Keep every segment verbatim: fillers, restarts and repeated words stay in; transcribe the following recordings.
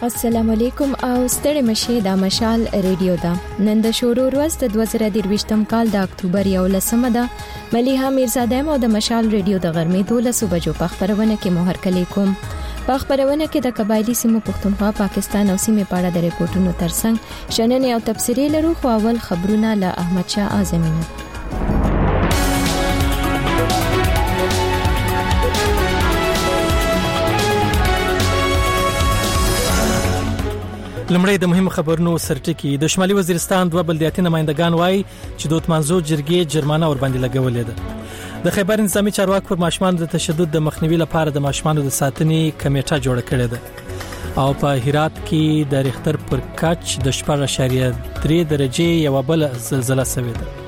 السلام علیکم او ستړي مشه د مشال ریډیو دا نن د شورو ورځ د دوه زره درویشتم کال د اکتوبر یولسمه ده مليحه میرزاده مو د مشال ریډیو د غرمې دولسو بجو په خبرونه کې محرکلی کوم په خبرونه کې د قبایلی سیمو پښتونخوا پاکستان او سیمې په اړه د ریپورتونو ترڅنګ شننې او تفسیری لرو خو اول خبرونه له احمد شاه اعظمینه لمړی د مهم خبرونو سرټکی د شمالي وزیرستان دوه بلدیاتي نمائندگان وایي چې د اتمانزو جرګې جرمانه ور باندې لګولې ده د خیبر نظامی چارواکو پر ماشومان د تشدد د مخنیوي لپاره د ماشومان د ساتنې کمیټه جوړه کړې ده او په هرات کې د ریختر پر کچ د شپږ اعشاریه درې درجه یو بل زلزلہ شوې ده.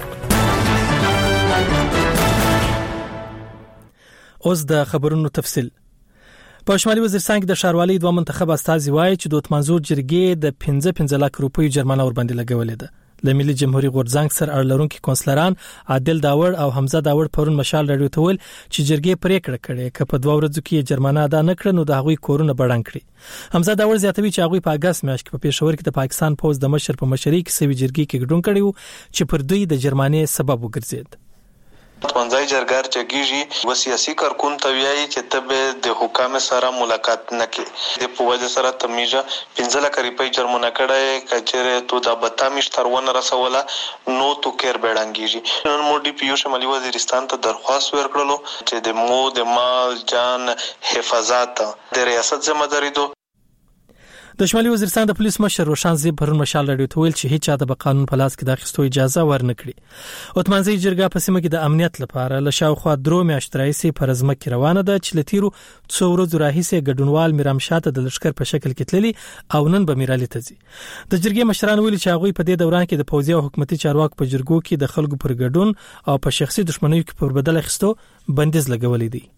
اوس د خبرونو تفصیل. په شمالي وزیرستان کې د ښاروالۍ دوه منتخب استازي وایي چې د اتمانزو جرګې د پنځه پنځه لک روپیو جرمانه ور باندې لګولې ده. د ملي جمهوریت غورځنګ سر اړلرونکو کونسلران عادل داور او حمزه داور پرون مشال راډیو ته ویل چې جرګې پریکړه کړې چې په دوه ورځو کې جرمانه ادا نه کړي نو د هغوی کورونه بډنګ کړي. حمزه داور زیاتوي چې هغوی په اگست میاشت کې په پېښور کې د پاکستان پوز د مشر په مشرۍ کې سوي جرګې کې ګډون کړي وو چې پر دوی د جرمانې سبب وګرځید. منځای جرګار چګیږي و سیاسي کارکون ته ویایي چې ته د حکام سره ملاقات نه کې د په وجه سره تمیجه پنځه لک روپۍ جرمانه کړه کچره تو د بتامیش ترونه رسوله نو تو کېر بیړنګیږي. نن مو ډي پی یو شمالي وزیرستان ته درخواست ورکړلو چې د مو د مال جان حفاظت د ریاست ذمہ داری دو. د شمالي وزیرستان د پولیس مشر روشان زیب پرون مشال راډیو ته ویل چې هیڅ چا د قانون په لاس کې د اخیستو اجازه ورنکړي. اتمانزي جرګه په سیمه کې د امنیت لپاره له شاوخوا درو میاشتې راهیسې په رزمکه روانه ده چې لتیرو څو ورځې راهیسې ګډونوال میرامشاته د لشکر په شکل کې تللي او نن به میرالي ته ځي. د جرګې مشران ویلي چې هغوی په دې دوران کې د پوځي او حکومتي چارواکو په جرګو کې د خلکو پر ګډون او په شخصي دښمنیو کې پر بدل اخیستو بندیز لګولې دي.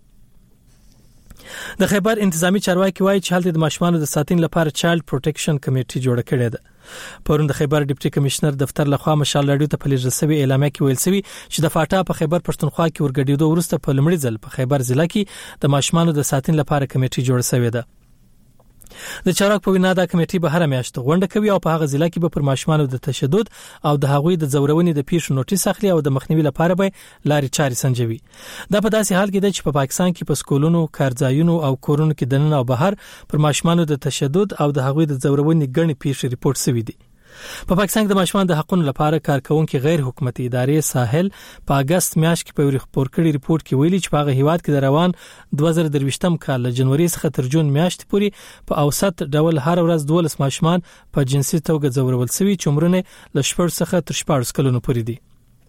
د خیبر انتظامی چارواکي وایي چې هلته د ماشومانو د ساتنې لپاره چایلډ پروټیکشن کمیټه جوړه کړې ده. پرون د خیبر ډیپټي کمشنر دفتر لخوا مشال راډیو ته په لېږل شوی اعلامیه کې ویل شوی چې د فاټا په خیبر پښتونخوا کې ورګډېدو وروسته په لومړي ځل په خیبر ضلع کې د ماشومانو د ساتنې لپاره کمیټه جوړه شوې ده. د چارواک په وینا دا کمیټه به هر میاشت غونډه کوي او په هغه ضلع کې به پر ماشومانو د تشدد او د هغوی د زورونې د پیښو نوټیس اخلي او د مخنیوي لپاره به لارې چارې سنجوي. دا په داسې حال کې ده چې په پاکستان کې په سکولونو، کارځایونو او کورونو کې دننه او بهر پر ماشومانو د تشدد او د هغوی د زورونې ګڼې پیښې ریپورت شوي دي. په پاکستان کې د ماشومان د حقوقو لپاره کارکونکو غیر حکومتي ادارې ساحل په اگست میاشت کې په خبر کړي ریپورت کې ویلي چې په هغه هیواد کې د روان دوه زره درویشتم کال له جنوري څخه تر جون میاشتې پورې په اوسط ډول هر ورځ دولس ماشومان په جنسي توګه ځورول شوي چې عمرونه له شپږ څخه تر شپږ کلونو پورې دي.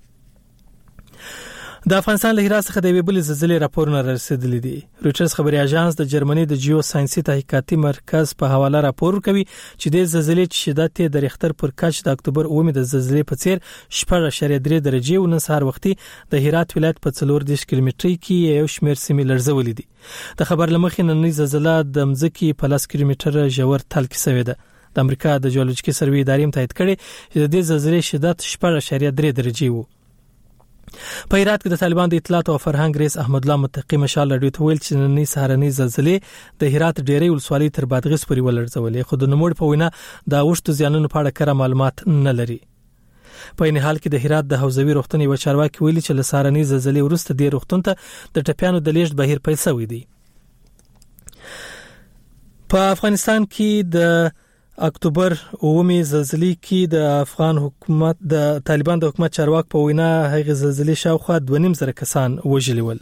د افغانستان له هرات څخه د یوې بلې زلزلې راپورونه رسیدلي دي. رویټرز خبري اژانس د جرمني د جیو ساينسي تحقیقاتي مرکز په حواله راپور کوي چې د زلزلې شدت د ریختر پر کچ د اکتوبر اومه د زلزلې په څیر شپږ اعشاریه درې درجه او نن سهار وختي د هرات ولایت په څلور دیرش کیلومتري کې یو شمېر سیمې لړزولې دي. د خبر لمخې نننۍ زلزلہ د مځکې په لاس کیلومتره ژور تل کې شوې ده. د امریکا د جیولوژیکي سروې ادارې تایید کړي چې د دې زلزلې شدت شپږ اعشاریه درې درجه و. په هرات کې د طالبان د اطلاعات او فرهنګ رئیس احمد الله متقی مشال راډیو ته ویل چې نننۍ سهارنۍ زلزلې د هرات ډېری ولسوالۍ تر بادغیس پورې ولړزولې خو د نوموړ په وینا د اوښتو زیانونو په اړه کره معلومات نه لري. په این حال کې د هرات د حوزوي روغتون یو چارواکي ویلي چې له سهارنۍ زلزلې وروسته د روغتون ته د ټپیانو د لیږد بهیر پیل شوی دی. په افغانستان کې د اکتوبر اومه زلزلې کې د افغان حکومت د طالبان د حکومت چارواک په وینا هغه زلزلې شاوخوا دوه نیم زره کسان وژلي ول.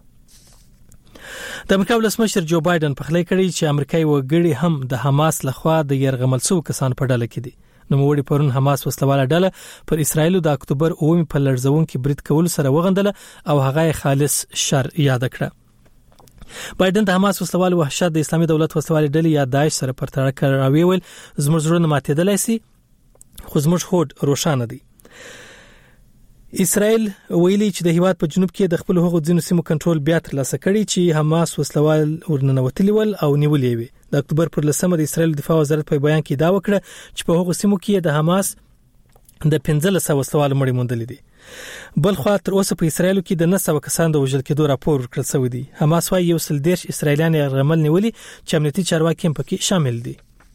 د امریکا ولسمشر جو بایدن په خلی کړی چې امریکایي وګړي هم د حماس لخوا د يرغمل شو کسان په ډله کې دي. نو موږ پرون حماس وسلواله ډله پر اسرایل د اکتوبر اومه په لړزون کې برید کول سره وغندله او هغه خالص شر یاد کړه. بایدن د حماس وسلوال وحشت د اسلامي دولت وسلوال ډلې یا داعش سره پر تړاو کوي ویل زموږ زړه ماتېدلای شي خو زموږ هوډ روښانه دی. اسرائیل ویلي چې د هیواد په جنوب کې د خپل حقوقو ځینو سیمو کنټرول بیا ترلاسه کړي چې حماس وسلوال ورننوتلي ول او نیولې وي. د اکتوبر پر لسمه د اسرائیل دفاع وزارت په بیان کې دا وکړه چې په هغو سیمو کې د حماس د پنځه سوه وسلوال مړي موندل دي. بل خو تر اوسه په اسرایل کې د نه سوه کسان د وژل کېدو راپور ورکړل شوی دی. حماس وايي یو سل دیرش اسرایلیان یرغمل نیولي چې امنیتي چارواکي هم پکې شامل دي.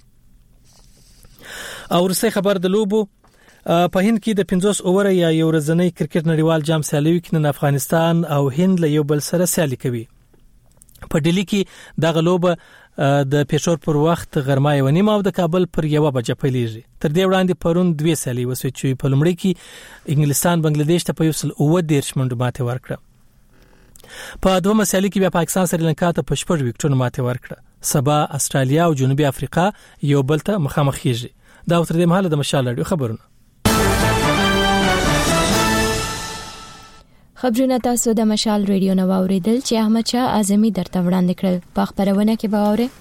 او ورسې خبر د لوبو په هند کې د پنځوس اوور یا یو ورځنی کرکټ نړیوال جام سیالي کې نن افغانستان او هند له یو بل سره سیالي کوي. په ډیلی کې د غلوب د پېښور پر وخت غرمه یو نیمه او د کابل پر یو بجې پیلېږي. تر دې وړاندې پرون دوه سیالي وسوي چې په لومړي کې انګلستان بنگلاديش ته په یو سل اوه دیرش منډه ماته ورکړه. په دومره سیالي کې بیا پاکستان سریلانکا ته په شپږ وکټونو ماته ورکړه. سبا استرالیا او جنوبي افریقا یو بل ته مخامخ کیږي. دا تر دې مهاله د مشال رادیو خبرونه. خبرونه تاسو د مشال ریډیو نو اوریدل چې احمد شاه اعظمي درته وړاندې کړل. په خبرونه کې به اورئ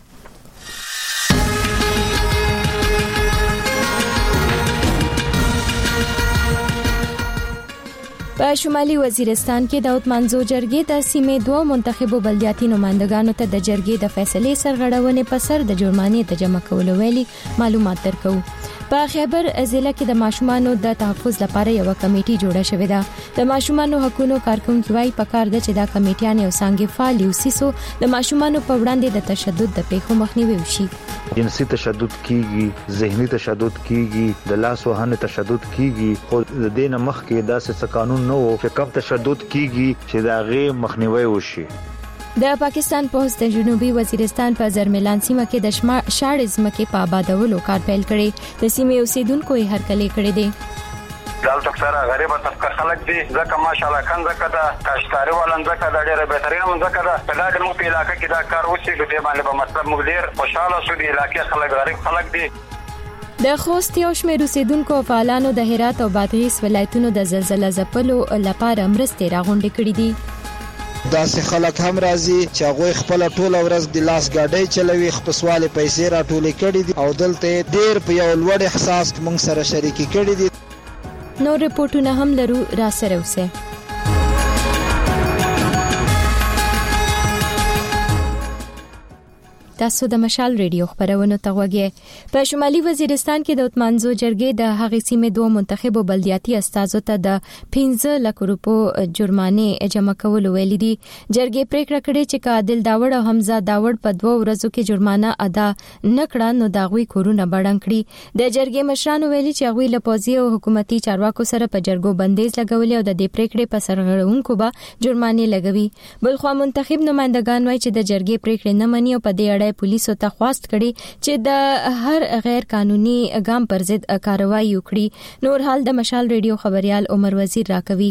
په شمالي وزیرستان کې د اتمانزو جرګې د سیمې دوه منتخبو بلدیاتي نمائندګانو ته د جرګې د فیصلې سرغړونې په سر د جرمانې د جمع کولو ویلي معلومات درکو. په خیبر ضلع کې د ماشومانو د تحفظ لپاره یو کمیټه جوړه شوې ده. د ماشومانو حقوقو کارکونکو وايي پکار ده چې دا کمیټیان یو څنګه فعال وسیسو د ماشومانو په وړاندې د تشدد د پیښو مخنیوي وشي. جنسي تشدد کیږي، ذهني تشدد کیږي، د لاس وهنې تشدد کیږي. خو د دې نه مخکې داسې قانون نه وو چې کم تشدد کیږي چې دا غي مخنیوي وشي. د پاکستان پولیس د جنوبي وزیرستان په زرملان سیمه کې د شاړ ځمکې په آبادولو کار پیل کړي. د سیمې اوسیدونکو یې هرکلی کړی دی. دلته سره غریب طبقه خلک دي ځکه ماشاءالله کنځکه دا کاشتاري ولنځکه دا ډیره بهترینه منځکه دا په دغه موږ په علاقې کې دا کار وشي د دې باندې په مطلب موږ ډیر خوشاله شو. د علاقې خلک غریب خلک دي. د خوست یو شمېر اوسیدونکو او فعالانو د هرات او بادغیس ولایتونو د زلزلې ځپلو لپاره مرستې راغونډې کړې دي. داسې خلک هم راځي چې هغه خپل ټول ورځ د لاس گاډي چلوي، خپسواله پیسې راټولې کړي دي او دلته ډیر په یو لوړ احساس موږ سره شریکي کړي دي. نو رپورټونه هم لرو را سره اوسه. تاسو د مشال ریډیو خبرونه ته وګورئ. په شمالي وزیرستان کې د اتمانزو جرګې د هغې سیمې دوه منتخبو بلدیاتي استازو ته د پنځه لک روپو جرمانه جمع کول ویل دي. جرګې پریکړه کړې چې عادل داوړ او حمزه داوړ په دوه ورځو کې جرمانه ادا نکړه نو داغوي کورونه بډنګ کړي. د جرګې مشرانو ویلي چې هغوی له پوځي او حکومتي چارواکو سره په جرګو بندیز لګولې او د دې پریکړې په سرغړونکو به جرمانه لګوي. بلخو منتخب نمائندگان وایي چې د جرګې پریکړې نه مني او په دې اړه پولیسو ته خواست کړي چې د هر غیر قانوني ګام پر ضد کاروایی وکړي. نور حال د مشال ریډیو خبريال عمر وزیر راکوي.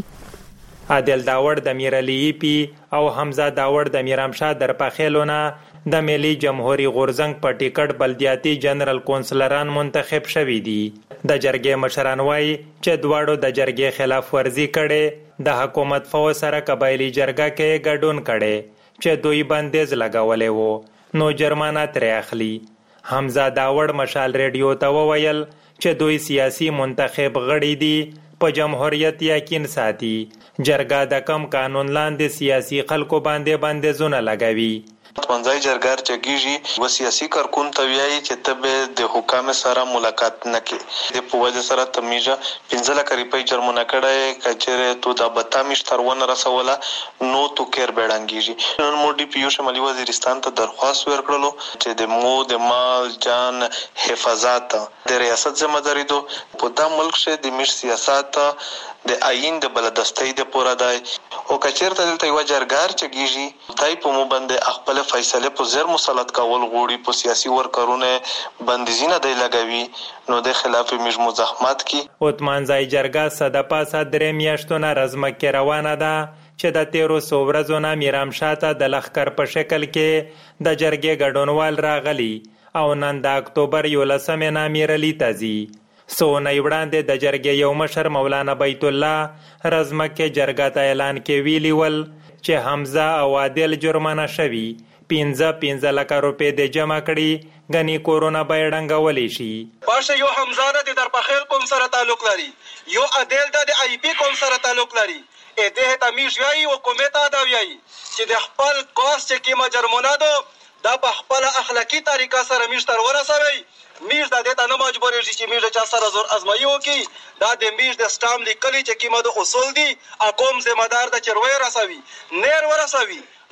عادل داوړ د میرعلی پی او حمزه داوړ د میرامشاه درپخیلونه د ملي جمهوریت غورزنګ په ټیکټ بلدیاتي جنرال کونسلران منتخب شوي دي. د جرګې مشران وایي چې دواړو د جرګې خلاف ورزي کړي، د حکومت فوج سره قبایلی جرګه کې ګډون کړي چې دوی بندیز لګولې وو نو جرمانه ترې اخلي. حمزه داوړ مشال ریډیو ته وویل چې دوی سیاسي منتخب غړي دي، په جمهوریت یقین ساتي، جرګه د کم قانون لاندې سیاسي خلکو باندې بندیزونه لګوي. منځای جرګار چګیږي و سیاسي کارکون ته ویایي چې ته د حکام سره ملاقات نه کې د په وجه سره تمیجه پنځه لک روپۍ جرمانه کړه کچره تو د بتامیش ترونه رسوله نو تو کېر بیړنګیږي. نن مو ډي پی یو شمالي وزیرستان ته درخواست ورکړلو چې د مو د مال جان حفاظت د ریاست ذمہ داری دو په دا ملک شه د مش سیاست د آئین د بلدستۍ د پوره دی او کچیرته دلته یو جرګار چګیږي دای په مو باندې خپل فیصله په زر مسلط کول غوړي په سیاسي ورکرونه بندیزینه دی لګوي نو د خلاف مش مزاحمت کی. اتمانځای جرګه صد پاسه درې میاشتونه رزمکه روانه ده چې د تیرو سو ورځو نه میرامشاه ته د لخر په شکل کې د جرګې ګډونوال راغلي او نن د اکتوبر یولسمې نه میرعلی ته ځي. سو نه وړاندې د جرګې یو مشر مولانا بیت الله رزمکه جرګه ته اعلان کې ویلی ول چې حمزه او عادل جرمانه شوي، پنځه پنځه لک روپۍ د جمع کړي، غني کورونا بیړنګولې شي. باشه یو حمزه د درپخیل قوم سره تعلق لري، یو عادل د ای پی قوم سره تعلق لري. ا دې ته میش ویایي او کومه دا ویایي چې د خپل کوست چې کیما جرمونه دو دا په خپل اخلاقی طریقه سره میش تر ورسوي. میش د دې ته نه مجبور شي چې میش چا سره زور ازمایي وکي. دا د میش د سټام لیکلي چې کیما د اصول دي اقوم ذمہ دار د چروي رسوي نیر ورسوي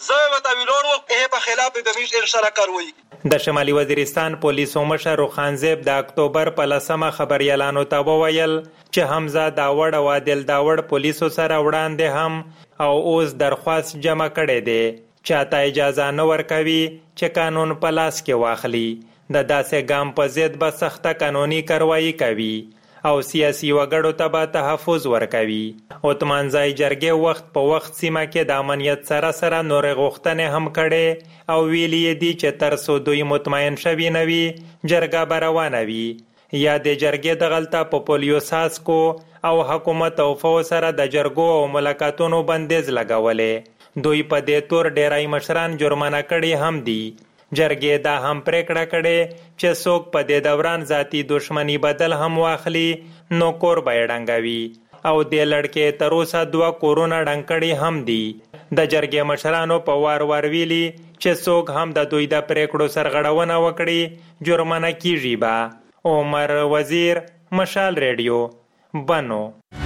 زه وتا ویلوړو هه په خلاف د میش ان شاء الله کاروي. د شمالي وزیرستان پولیسو مشر روخانزیب د اکتوبر په لسمه خبريالانو ته وویل چې حمزه داوړ او عادل داوړ پولیسو سره وړاندې هم او اوس درخواست جمع کړي دي چاته اجازه نه ورکوي چې قانون په لاس کې واخلي. د داسې ګام په ضد به سخته قانوني کاروایی کوي او سیاسي وګړو ته به تحفظ ورکوي. عثمانزای جرګې وخت په وخت سیمه کې د امنیت سره سره نورې غوښتنې هم کړي او ویلي دي چې تر څو دوی مطمئن شوي نه وي جرګه به روانه وي. یا د جرګې دغلته په پولیو ساسکو او حکومت او فو سره د جرګو او ملاقاتونو بندیز لګولې. دوی په دې تور ډیری مشران جرمانه کړي هم دي. جرګې دا هم پریکړه کړي چې څوک په دې دوران ذاتی دشمنی بدل هم واخلي نو کور به ډنګوي او د لړکې تر اوسه دوه کورونه ډنګ کړي هم دي. د جرګې مشرانو په وار وار ویلي چې څوک هم د دوی د پریکړو سرغړونه وکړي جرمانه کیږي به. عمر وزیر، مشال ریډیو، بنو.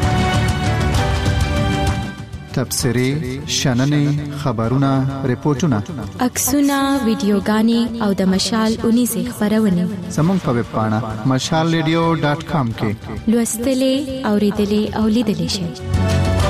تبصرې، شننې، خبرونه، ریپورتونه، عکسونه، ویډیوګانې او د مشال اونیزه خبرونه زموږ په ویب پاڼه مشال ریډیو ډاټ کام کې لوستلې، اوریدلې او لیدلې شئ.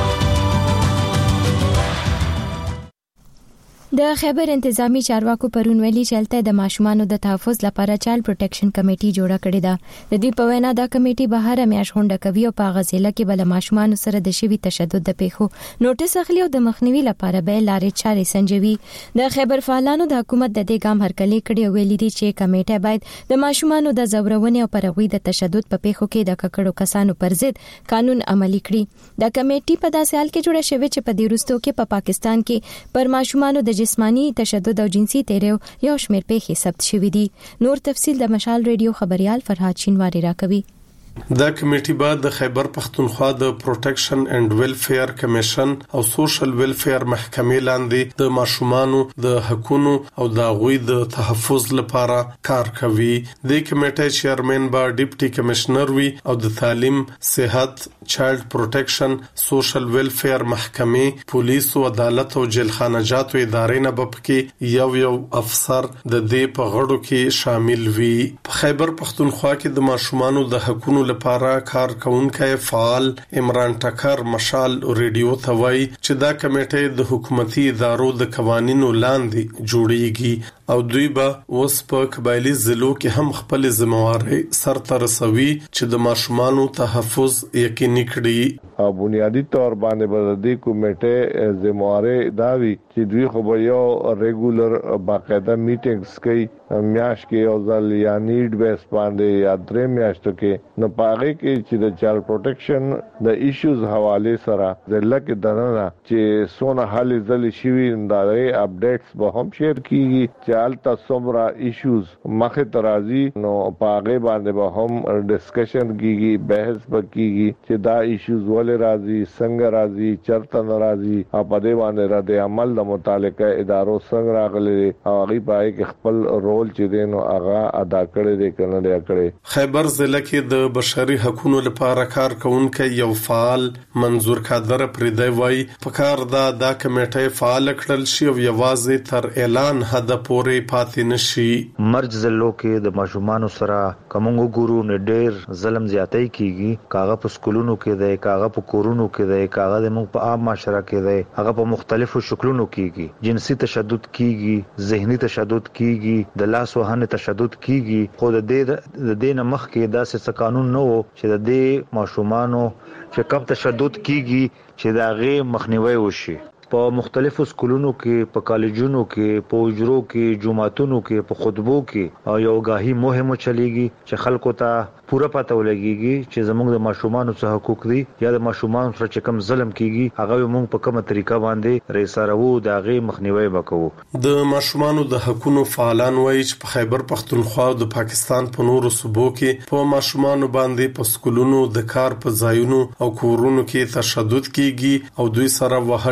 د خیبر انتظامی چارواکو پرون ویلي چې هلته د ماشومانو د تحفظ لپاره چایلډ پروټیکشن کمیټي جوړه کړې ده. د دوی په وینا دا کمیټي بهر میاش غونډه کوي او په غزيله کې بل ماشومانو سره د شوی تشدد د پیښو نوټس اخلي او د مخنیوي لپاره به لارې چارې سنجوي. د خیبر فعالانو د حکومت د دې ګام هرکلی کړي او ویلي دي چې کمیټه باید د ماشومانو د زورونې او پرغوي د تشدد په پیښو کې د ککړو کسانو پر ضد قانون عملي کړي. د کمیټي په داسې حال کې جوړه شوې چې په دې وروستو کې په پاکستان کې پر ماشومانو د جسمانی تشدد او جنسي تیریو یو شمېر پیښې ثبت شوې دي. نور تفصیل د مشال ریډیو خبريال فرهاد شینواری راکوي. دا کمیټي بعد د خیبر پختونخوا د پروټیکشن اینڈ ویلفیر کمیشن او سوشل ویلفیر محکمې لاندې د ماشومانو د حقوقو او د غوي د تحفظ لپاره کار کوي. د کمیټې چیرمن با ډیپټي کمشنر وی او د تعلیم، صحت، چایلډ پروټیکشن، سوشل ویلفیر محکمې، پولیس او عدالت او جیلخانه جاتو ادارې نه بپکې یو یو افسر د دې په غړو کې شامل وي. په خیبر پختونخوا کې د ماشومانو د حقوقو لپاره کار کوونکی فعال عمران ټکر مشال ریډیو ته وایي چې دا کمیټه د حکومتي ادارو د قوانینو لاندې جوړیږي او دوی به اوس په قبایلی ضلعو کې هم خپل ذمہواری سرته رسوي چې د ماشومانو تحفظ یقیني کړي. او بنیادی طور باندې به د کمیټه ذمہواری داوي چې دوی خو به یو ریګولر باقاعده میټینګز کوي میاش کې او ځل یا نیډ بیس باندې یا درې میاشتو کې نو پاره کې چې د چایلډ پروټیکشن د ایشوز حواله سره د لکه دنه چې سونه حل ځل شي دا اپډیټس به هم شیر کیږي چې التا سمرا ایشوز مخه ترازی نو پاره باندې به هم ډسکشن کیږي بحث وکيږي چې دا ایشوز ولې راځي څنګه راځي چرته ناراضي او په دې باندې را د عمل د متعلقه ادارو څنګه راغلي او هغه پای کې خپل رول چې دینو هغه ادا کړی دی کنه دی کړی. خیبر ضلع کې د بشري حقوقو لپاره کار کوونکی یو فعال منظور قادر پردی وای په کار دا د کمیټې فعال کړل شي او یوازې تر اعلان حد پورې پاتې نشي. مرج ضلعو کې د ماشومانو سره کومو ګورو نه ډېر ظلم زیاتې کیږي. کاغه په سکولونو کې دی، کاغه په کورونو کې دی، کاغه د موږ په عام معاشره کې دی، هغه په مختلفو شکلونو کیږي. جنسي تشدد کیږي، ذهني تشدد کیږي، د لاس وهنې تشدد کیږي. خو د دې د دې نمخ کې داسې قانون نه وو چې د دې ماشومانو چې کم تشدد کیږي چې دا غي مخنیوي وشي. په مختلفو سکولونو کې، په کالجونو کې، په اجرو کې، جمعاتونو کې، په خطبو کې او یو غاهي مهم چلیږي چې خلکو ته پوره پته ولګيږي چې زموږ د ماشومانو څخه حقوق دي یا د ماشومانو سره چې کم ظلم کیږي هغه موږ په کومه طریقه باندې ریسارو دا غي مخنیوي وکړو. د ماشومانو د حقوقو فعالان وایي چې په خیبر پختونخوا او د پاکستان په نورو صوبو کې په ماشومانو باندې په سکولونو د کار په ځایونو او کورونو کې تشدد کیږي او دوی سره وهل ټکول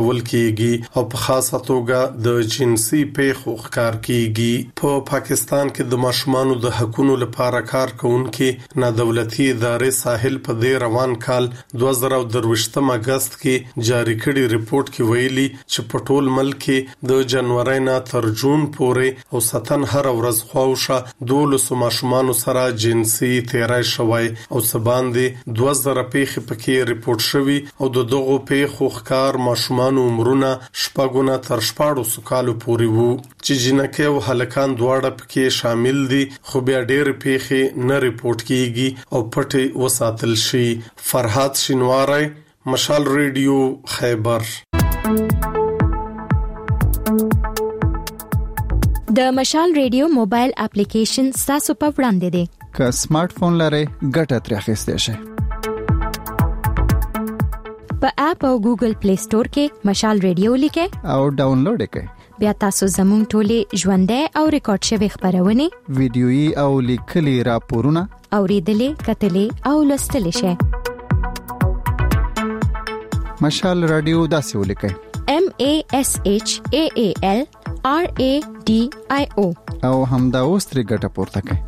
کول کیږي او په خاصه توګه د جنسي پیښو ښکار کیږي. په پاکستان کې د ماشومانو د حقوقو لپاره کار کوونکي نه دولتي ادارې ساحل په دې روان کال دوه زره درویشتم اگست کې جاری کړي ریپورت کې ویلي چې په ټول ملک کې د جنوري نه تر جون پورې او ستن هر ورځ خواوشه دولس ماشومانو سره جنسي تیرای شوی او سباندې دوه زره پیښې پکې ریپورت شوی او د دغو پیښو ښکار ماشومان عمرونه شپږونه تر شپاړسو کالو پورې وو چې جنکه او هلکان دواړه پکې شامل دي خو بیا ډېر پیښې نه ریپورت کیږي او پټي وساتل شي. فرحات شینواری، مشال ریډیو، خیبر. د مشال ریډیو موبایل اپلیکیشن تاسو په وړاندې دی. که سمارټ فون لرئ ګټه ترې اخیستئ شئ. په اپ او ګوګل پلی سٹور کې مشال ریډیو لیکئ او ډاونلوډ کړئ. بیا تاسو زموږ ټولې ژوندۍ او ریکارډ شوی خبرونه، ویډیويي او لیکلي راپورونه اوریدلې، کتلې او لوستلې شئ. مشال رادیو داسې ولیکئ: M A S H A A L R A D I O او همدا اوس ترې ګټه پورته کړئ.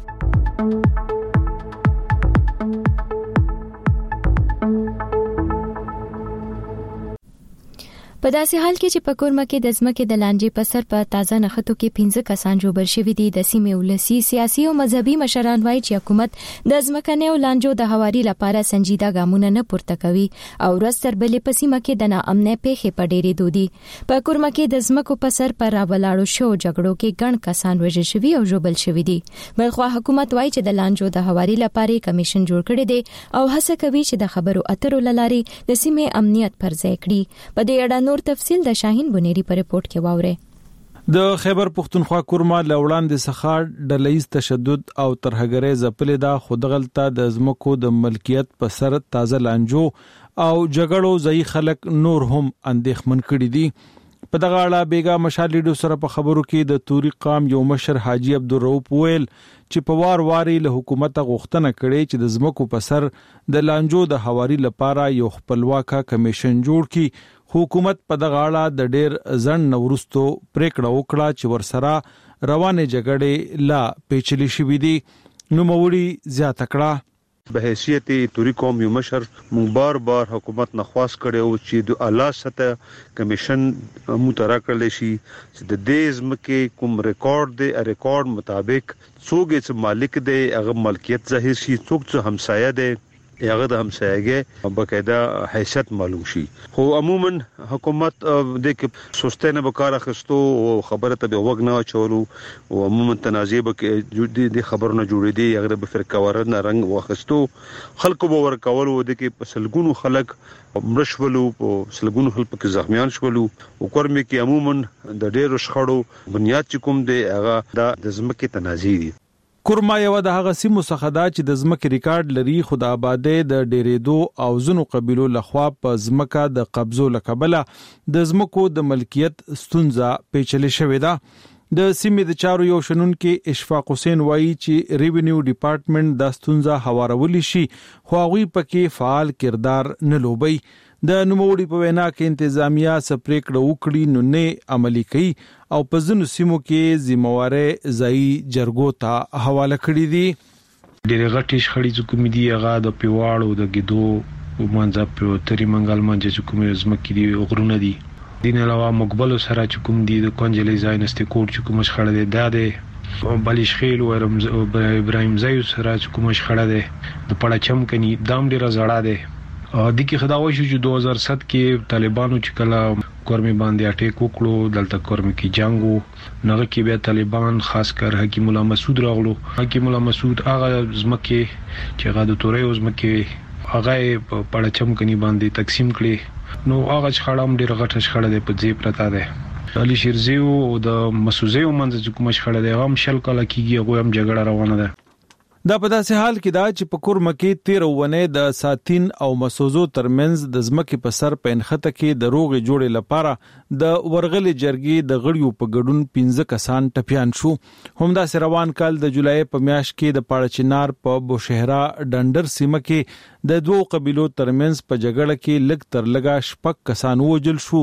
په داسې حال کې چې په کورمه کې د ځمکې د لانجې په سر په تازه نښتو کې پنځه کسان جوړ شوي دي. د سیمې ولسی سیاسي او مذهبي مشران وایي چې حکومت د ځمکنیو لانجو د هواري لپاره سنجیده ګامونه نه پورته کوي او ورځ تر بلې په سیمه کې د ناامنۍ پیښې په ډېرې دودي. په کورمه کې د ځمکو په سر پر راولاړو شو جګړو کې ګڼ کسان وژل شوي او ژوبل شوي دي. بلخوا حکومت وایي چې د لانجو د هواري لپاره کمیشن جوړ کړی دی او هڅه کوي چې د خبرو اترو لارې د سیمې امنیت پر ځای کړي. په دې اړه نور تفصیل د شاهین بنيري په ریپورت کې واوري. د خیبر پختونخوا کورما لوړاندې څخه ډلهیز تشدد او ترهګرۍ ځپلې ده خو دغلطه د ځمکو د ملکیت په سر تازه لانجو او جګړو ځای خلک نور هم اندېښمن کړي دي. په دغه اړه بیګا مشال ریډیو سره په خبرو کې د توري قام یو مشر حاجی عبدالرؤف ویل چې په وار واري له حکومت غوښتنه کړي چې د ځمکو په سر د لانجو د هواري لپاره یو خپلواک کمیشن جوړ کړي. حکومت په دغه اړه د ډېر ځن نورستو پریکړه وکړه چې ورسره روانه جګړې لا پیچلې شوې دي. نو موري زیاته کړه به حیثیت توري قوم یو مشر مونږ بار بار حکومت نه خواست کړو چې د اعلی سطح کمیشن مترا کړل شي چې د دې ځمکې کوم ریکارډ دی ریکارډ مطابق څوک چې مالک دی هغه ملکیت ظاهر شي، څوک چې همسایه دی هغه د همسایګي بقاعده حیثیت معلوم شي. خو عموما حکومت د کې سوستنه بکار اخستو او خبره ته وګ نه چولو او عموما تنازع به د خبرونه جوړې دي هغه به فرقه ورنه رنگ واخستو خلکو به ورکول و د کې پسلګونو خلک مرشولو او سلګونو خلک کې زخمیان شولو او کورمه کې عموما د ډېر شخړو بنیاد چې کوم دی هغه د ځمکې تنازع دي. کورما یو د هغه سیمو څخه دا چې د ځمکې ریکارډ لري خو د آبادۍ د ډېرېدو او ځینو قبیلو لخوا په ځمکه د قبضو له کبله د ځمکو د ملکیت ستونزه پیچلې شوې ده. د سیمې د چارو یو شنونکي اشفاق حسین وایي چې ریونیو ډپارټمنټ د ستونزه هوارولی شي خو هغوی پکې فعال کردار نه لوبي. د نوموړي په وینا کې انتظامیه سپریکړه وکړي نو نه عملی کوي او په ځینو سیمو کې ذمہواره ځای جرګو ته حواله کړې دي. ډېر غټي شخړې کوم دي هغه د پیواړو د ګیدو ومنځ په تری منګل منځ چې کوم زمکې دي غرونه دي. دین علاوه مقبل سره چې کوم دي د کنجلې ځای نسته کوټ چې کوم شخړه ده داده بلیش خیل او ابراهیم زایو سره چې کوم شخړه ده د پړچم کني دام ډیره زړه ده. د کی خداوي شو چې دوه هزار سات کې طالبانو چې کله کورمي باندې اٹیک وکړو دلته کورمي کې جنگو نغه کې بیا طالبان خاص کر حکیم الله مسعود راغلو. حکیم الله مسعود هغه زمکه چې هغه د تورې زمکه هغه پړچم کني باندې تقسیم کړي نو هغه شخړم ډیره غټه شخړه ده په ځې پرتا ده. علي شیرزیو او د مسوزیو منځ چې کوم شخړه ده هم شل کله کېږي هغه هم جګړه روانه ده. دا په داسې حال کې دا چې په کورمه کې تیر ونه د ساتین او مسوزو ترمنځ د ځمکې په سر په انخته کې د روغې جوړې لپاره د ورغلې جرګې د غړیو په ګډون پنځه کسان ټپيان شو. همدا روان کال د جولای په میاشت کې د پاړچینار په بوشهرا ډنډر سیمه کې د دوو قبیلو ترمنځ په جګړه کې لږ تر لږه شپږ کسان وژل شو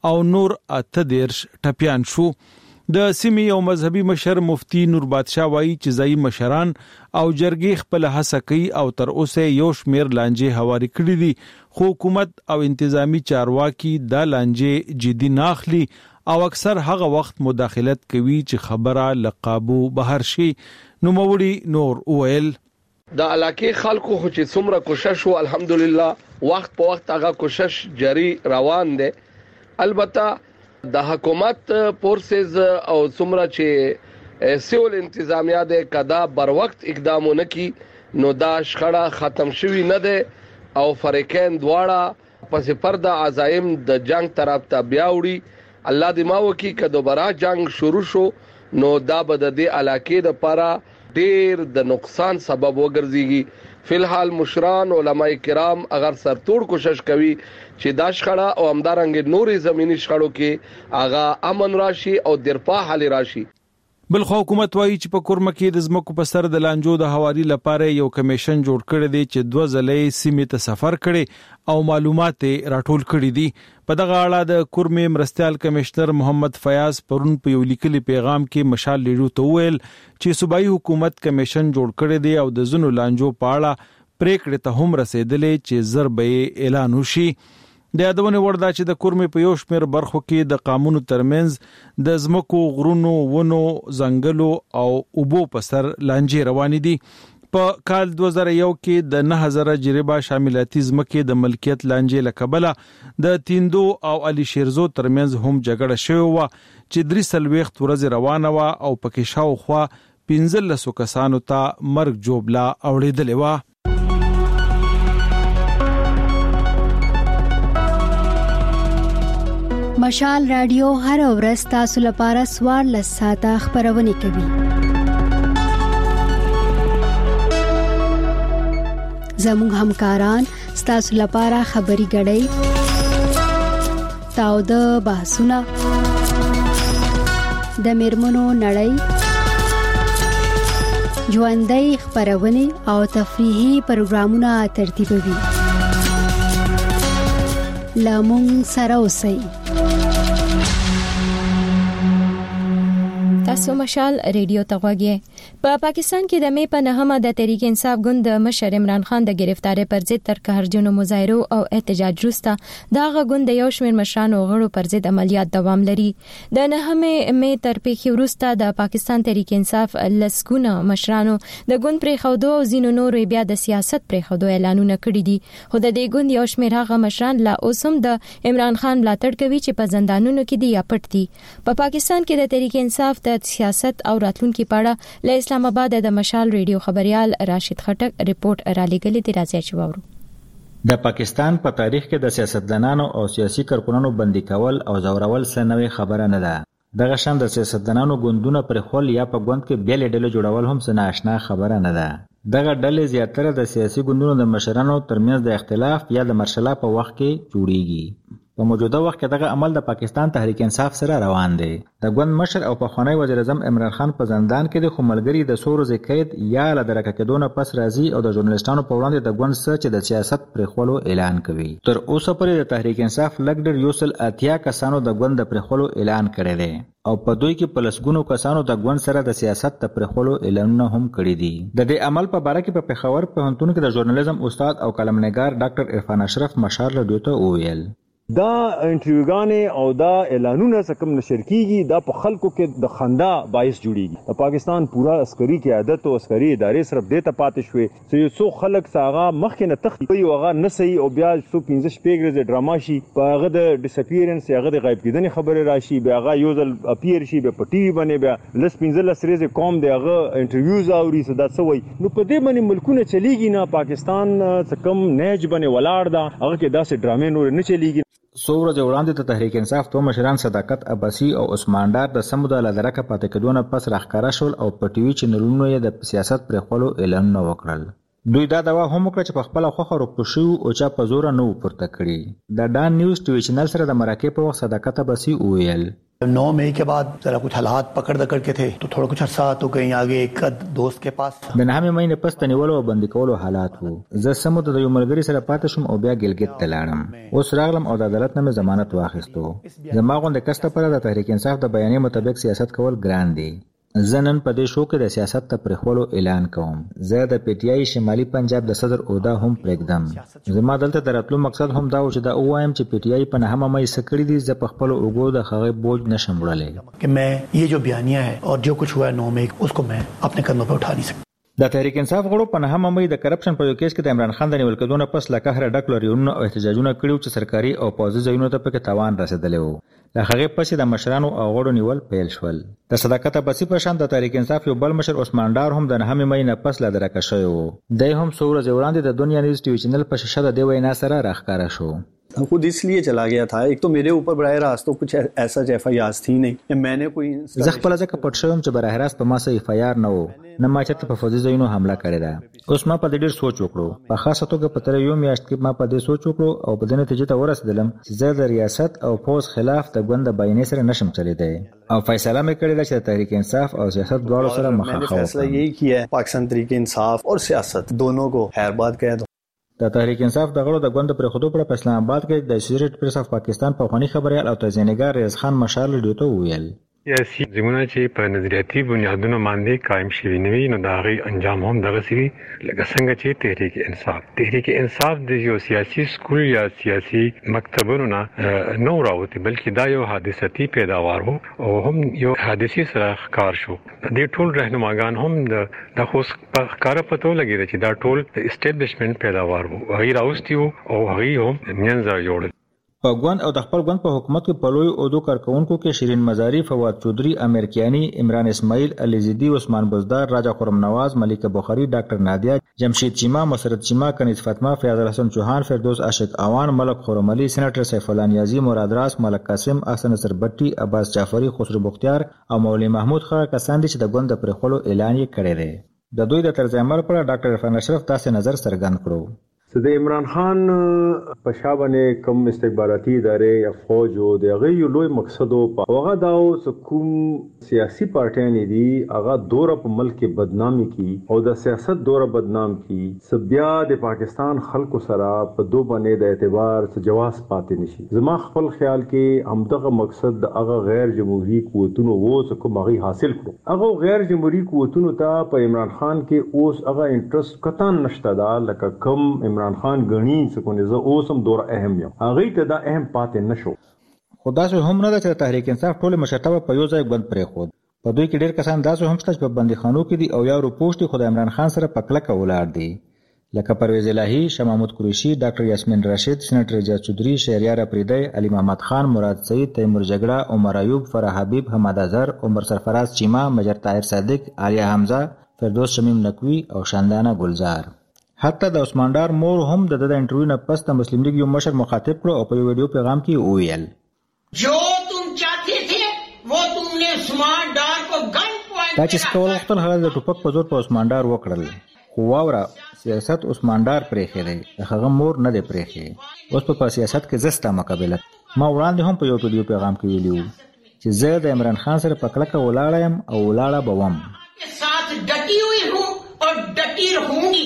او نور اته دیرش ټپیان شو. د سیمې او مذهبي مشر مفتی نور بادشاه وایي چې ځای مشران او جرګې خپل هڅه کوي او تر اوسه یو شمیر لانجې هواري کړې دي، خو حکومت او انتظامی چارواکي دا لانجې جدي ناخلي او اکثر هغه وخت مداخلت کوي چې خبره لقابو بهر شي. نو موړي نور اویل د علاقې خلکو خو چې څومره کوشش وو الحمدلله وخت په وخت هغه کوشش جاری روان دي. البته د حکومت فورسز او څومره چې سیول انتظامیه ده کدا بر وخت اقدامونه کی نو دا شخړه ختم شوی نه ده او فریقین دواړه پس پرده عزایم د جنگ طرف ته بیا وړي. الله دې ما وکي که دوباره جنگ شروع شو نو دا به د دې علاقې د لپاره ډیر د نقصان سبب وګرځيږي. فلحال مشران علماء کرام اگر سرتوړ کوشش کوي چې دا شخړه او همدارنګ نوري زميني شخړو کې آغا امن راشي او درپا حل راشي. بل خو حکومت وایي چې په کورمه کې د زمکو په سر د لانجو د حوالي لپاره یو کمیشن جوړ کړی دی چې دوه ځلې سیمې ته سفر کړي او معلومات راټول کړي دي. په دغه اړه د کورمې مرستيال کمشنر محمد فیاض پرون په یو لیکلي پیغام کې مشال لیډو ته ویل چې صوبایي حکومت کمیشن جوړ کړی دی او د زنو لانجو په اړه پریکړه ته هم رسیدلې چې ضربې اعلان وشي. د یادونه وردا چې د کورمې په یو شمیر برخو کې د قانونو ترمنځ د زمکو غرونو ونو زنګلو او اوبو په سر لانجې روان دي. په کال دوه زره یو کې د نه هزار جریبه شاملاتي زمکې د ملکیت لانجې لکبله د تیندو او علي شیرزو ترمنځ هم جګړه شوې و چې درې سلويخت ورځې روانه و او پکې شاوخوا پنځه لس کسانو ته مرګ جوړلا اوړېدلې و. مشال رادیو هر ورځ تاسو لپاره سوار لساته خبرونه کوي. زموږ همکاران تاسو لپاره خبري غړي تاو د بحثونه د میرمنو نړۍ ژوندۍ خبرونه او تفریحي پروګرامونه ترتیبوي. لامون سره اوسئ. تاسو مشال ریډیو ته غوږی. په پاکستان کې د می په نهمه د تحریک انصاف ګوند د مشر عمران خان د گرفتاری پر ضد تر قهرجنو مظاهرو او احتجاج وروسته دغه ګوند یو شمېر مشرانو غړو پر ضد عملیات دوام لري. د نهمه می تر پیښې وروسته د پاکستان تحریک انصاف لسګونه مشرانو د ګوند پرې خودو او زینو نور بیا د سیاست پرې خودو اعلانونه کړی دي. خو د دې ګوند یو شمېر هغه مشران لا اوسم د عمران خان ملاتړ کوي چې په زندانونو کې دي یا پټ دي. په پاکستان کې د تحریک انصاف د سیاست او راتلونکي په اړه له اسلام آباد د مشال ریډیو خبريال راشد خټک ریپورت را لګلې دی. راځي چې وورو. د پاکستان په تاریخ کې د سیاستدانانو او سیاسي کارکونانو بندي کول او زورول څه نوې خبره نه ده. دغه شان د سیاستدانانو ګوندونه پر خپل یا په ګوند کې بیل ډله جوړول هم څه ناشنا خبره نه ده. دغه ډلې زیاتره د سیاسي ګوندونو د مشرانو ترمنځ د اختلاف یا د مرشله په وخت کې جوړیږي. په موجوده وخت کې دغه عمل د پاکستان تحریک انصاف سره روان دی. د ګوند مشر او پخوانی وزیر اعظم عمران خان په زندان کې د خملګری د سورو زکید یا ل درکه کېدونه پس راځي او د ژورنالیستانو په وړاندې د ګوند سره چې د سیاست پر خولو اعلان کوي. تر اوسه پورې د تحریک انصاف لګډر یوسل اتیا کسانو د ګوند پر خولو اعلان کړی دی او په دوی کې پلسګونو کسانو د ګوند سره د سیاست ته پر خولو اعلانونه هم کړی دي. د دې عمل په اړه کې په پېښور پوهنتون کې د ژورنالیزم استاد او کلمنګار ډاکټر عرفان اشرف مشال له دوی ته وویل دا انټرویوګانې او دا اعلانونه سکم نشر کیږي دا په خلکو کې د خندا باعث جوړیږي. د پاکستان پورا عسکري قیادت او عسکري ادارې صرف دې ته پاتې شوې چې څو خلک ساغه مخکې نه تختی یو هغه نه صحیح او بیا څو پنځه شپږ ورځې ډراما شي په هغه د ډیسپیرنس هغه د غایب کېدنې خبره راشي بیا هغه یو ځل اپیر شي بیا په ټي وي باندې بیا لس پنځه لس ورځې قوم دی هغه انټرویوز اوري صدا سوي نو په دې باندې ملکونه چلیږي نه. پاکستان سکم نهج باندې ولاړ دا هغه کې داسې ډرامې نور نه چلیږي. څو ورځې وړاندې د تحریک انصاف دوه مشران صداقت عباسي او عثمان ډار د سمود له درکه پاتې کېدونه پس راښکاره شول او په ټي وي چینلونو یې د سیاست پر خپلو اعلانونه وکړل. دوی دا دوا هم وکړه چې په خپل خوخه روپو شو او چا په زور نه پورته کړی. د ډان نیوز ټي وي چینل سره د مرکه په وخت صداقت عباسي وویل नौ मई के बाद जरा कुछ हालात पकड़ दकड़ के थे तो थोड़ा कुछ अरसा तो कहीं आगे एक दोस्त के पास د نهمې مې نه پس تنیولو او بندي کولو حالات وو. زه سمو د یو ملګری سره پاتې شوم او بیا ګلګت ته لاړم. اوس راغلم او د عدالت نه مې ضمانت واخیستو. زما غونډه کسته پر د تحریک انصاف د بیانیې مطابق سیاست کول ګران دي. زه نن په دې شو کې د سیاست ته پرېښولو اعلان کوم. زه د پی ټی آی شمالي پنجاب د صدر عہده هم پرېږدم. زما دلته د راتلو مقصد هم دا و چې دا ووایم چې پی ټی آی په نهمه مې څه کړي دي زه په خپلو اوږو د هغې بوج نشم وړلی कि मैं ये जो बयानिया है और जो कुछ हुआ है नौ मई उसको मैं अपने कंधों पर उठा नहीं सकता. د تحریک انصاف غړو په نهمه مې د کرپشن په یو کیس کې د عمران خان د نیول کېدو نه پس له قهره ډک لاریونونه او احتجاجونه کړي چې سرکاري او پوځي ځایونو ته پکې تاوان رسېدلی و. له هغې پسې د مشرانو او غړو نیول پیل شول. د صداقت بسی په شان د تحریک انصاف یو بل مشر عثمان ډار هم د نهمې مې نه پس له درکه شوی و. دی هم څو ورځې وړاندې د دنیا نیوز ټي وي چینل په شاشه د دې وینا سره راښکاره شو. खुद इसलिए चला गया था. एक तो मेरे ऊपर बराह रास्त तो कुछ ऐसा एफ आई आर थी नहीं. मैंने कोई زه خپل ځکه پټ شوم چې براہ راست په ما څه اف ای آر نه و نه ما چېرته په فوځي ځایونو حمله کړې ده. اوس ما په دې ډېر سوچ وکړو. په خاصه توګه په تېره یو میاشت کې ما په دې سوچ وکړو او په دې نتیجې ته ورسېدلم چې زه د ریاست او پوځ خلاف د ګوند د بیانیې سره نشم چلیدی او فیصله مې کړې ده چې د تحریک انصاف او سیاست دواړو سره مخامخ وکړم. فیصله یہی کیا ہے پاکستان تحریک انصاف اور سیاست دونوں کو خیرباد کہہ دو. د تحریک انصاف د غړو د ګوند پرېښودو پر په اسلام آباد کې د اسوسییټډ پریس اف پاکستان په خواني خبريال او تزینګار ریاض خان مشال ریډیو ته وویل سیاسي زمونه چې په نظریاتي بنیادونو باندې قائم شوي نه وي نو د هغې انجام هم دغسې وي لکه څنګه چې تحریک انصاف تحریک انصاف د یو سیاسي سکول یا سیاسي مکتبونو نه نه راوتی بلکې دا یو حادثتي پیداوار و او هم یو حادثي سره ښکار شو. د دې ټول رهنماګان هم د د خو ښکاره پته ولګېده چې دا ټول د اسټیبلیشمنټ پیداوار و. هغوی راوستي وو او هغوی هم منځه یوړل. په ګوند او د خپل ګوند په حکومت کې په لویو عهدو کارکوونکو کې شیرین مزاري، فواد چودري، امیر کیانی، عمران اسماعیل، علی زیدي، عثمان بزدار، راجا خرم نواز، ملکه بخاری، ډاکټر نادیا، جمشید چیما، مسرت چیما، کنیز فاطمه، فیاض الحسن چوهان، فردوس عاشق اوان، ملک خرم علي، سېنیټر سیف الله نیازي، مراد راس، ملک قاسم، احسن نصر بټي، عباس جعفری، خسرو بختیار او مولوی محمود خان کسان دي چې د ګوند پر خلو اعلان یې کړی دی. د دوی د طرز عمل پر ډاکټر عرفان اشرف تاسو نظر څرګند کړو. د عمران خان په شا باندې کوم استخباراتي ادارې یا فوج او د هغه یو لوی مقصد او هغه دا او کوم سیاسي پارټیان دي هغه دوره په ملک کې بدنامي کی او د سیاست دوره بدنام کی سبیا د پاکستان خلکو سره په دو باندې د اعتبار څخه جواز پاتې نشي. زما خپل خیال کې همدغه مقصد د هغه غیر جمهوریت قوتونو وو چې کوم هغه حاصل کړو. هغه غیر جمهوریت قوتونو ته په عمران خان کې اوس هغه انټرست کتان نشته دا لکه کوم عمران خان غنی سکونه زه اوسم دور اهم یم هغه ته دا اهم پاتې نشو. خدا سه هم نه د تحریک انصاف ټول مشرتابه په یو ځای بند پرې خود په دوی کې ډېر کسان داسې هم شته چې په بندیخانو کې دي او یا روپوشتي خدای عمران خان سره پکلک ولاړ دي لکه پرویز الهی، شاه محمود قریشی، ډاکټر یاسمین راشد، سېنیټر اعجاز چودري، شهریار افریدی، علي محمد خان، مراد سعید، تیمور جګړه، عمر ایوب، فرح حبیب، حماد اظهر، عمر سرفراز چیما، مجر طاهر صادق، عالیه حمزه، فردوس شمیم نقوی او شاندانه گلزار. حتی د عثمان ډار مور هم د د انټرویو نه پس د مسلم لیگ یو مشر مخاطب کړو او په یو ویډیو پیغام کې وویل جو تم چاہتے تھے وہ تم نے عثمان ډار کو گن پوائنٹ دا چې څکول وختل هغه د ټوپک په زور په عثمان ډار وکړل خو واوره سیاست عثمان ډار پرېښی دی هغه مور نه دی پرېښی. اوس په سیاست کې زستا مقابله ما وړاندې هم په یو ویډیو پیغام کې ویلي چې زه د عمران خان سره په کلکه ولاړه یم او ولاړه به وم ساتھ ڈٹی ہوئی ہوں اور ڈٹی رہوں گی.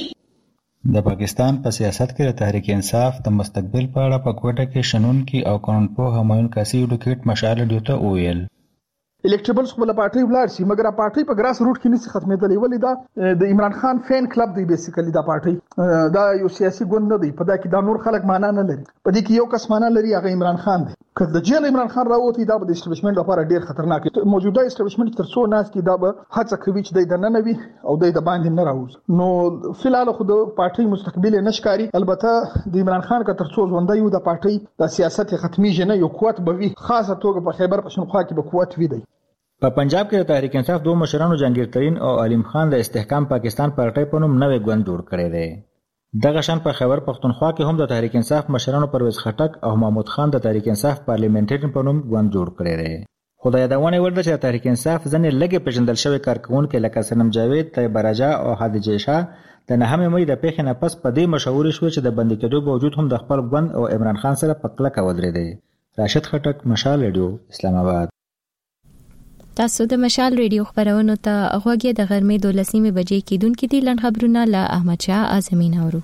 د پاکستان په سیاست کې د تحریک انصاف د مستقبل په اړه په کوټه کې شنونکي او قانونپوه همایون کاسي ایډوکیټ مشال ډیو ته وویل الیکټریبلز خپل پارټي ولاړ شي مګر پارټي په ګراس روټ کې نشي ختمېدلې ولې دا د عمران خان فین کلب دی بیسیکلی دا پارټي دا یو سیاسي ګوند نه دی په دا کې دا نور خلک معنا نه لري په دې کې یو کس معنا لري هغه عمران خان دی. که د جیل عمران خان راوتی دا د اسټابلیشمنت لپاره ډیر خطرناک دی. موجوده اسټابلیشمنت تر څو ناس کې دا به هڅه کوي چې د نن نوي او د باندې نه راوځي نو فلال خو د پارټي مستقبل نشکاري البته د عمران خان که تر څو ژوندۍ یو د پارټي د سیاست ختمي نه یو قوت به وي خاصه توګه په خیبر پښتونخوا کې به قوت وي دی. په پنجاب کې د تحریک انصاف دوه مشرانو جهانگیر ترین او علیم خان د استحکام پاکستان پارټي په نوم نوې ګوند جوړ کړی دی. دغه شان په خیبر پښتونخوا کې هم د تحریک انصاف مشرانو پرویز خټک او محمود خان د تحریک انصاف پارلیمنټری په نوم ګوند جوړ کړی دی. خو د یادونه ور ده چې تحریک انصاف ځنې لږه پیژندل شوی کارکونکو لکه سنم جاوید، طیب راجا او خدیجه شاه د نهمې مې د پیښې نه پس په دې مشهور شو چې د بندي کېدو باوجود هم د خپل ګوند او عمران خان سره په کلکه ودرېدی. راشد خټک، مشال ریډیو، اسلام آباد. تاسو د مشال ریډیو خبرونو ته غوږی د غرمې دولسمې بجې کېدونکې دي لنډ خبرونه له احمد شاه اعظمي اورو.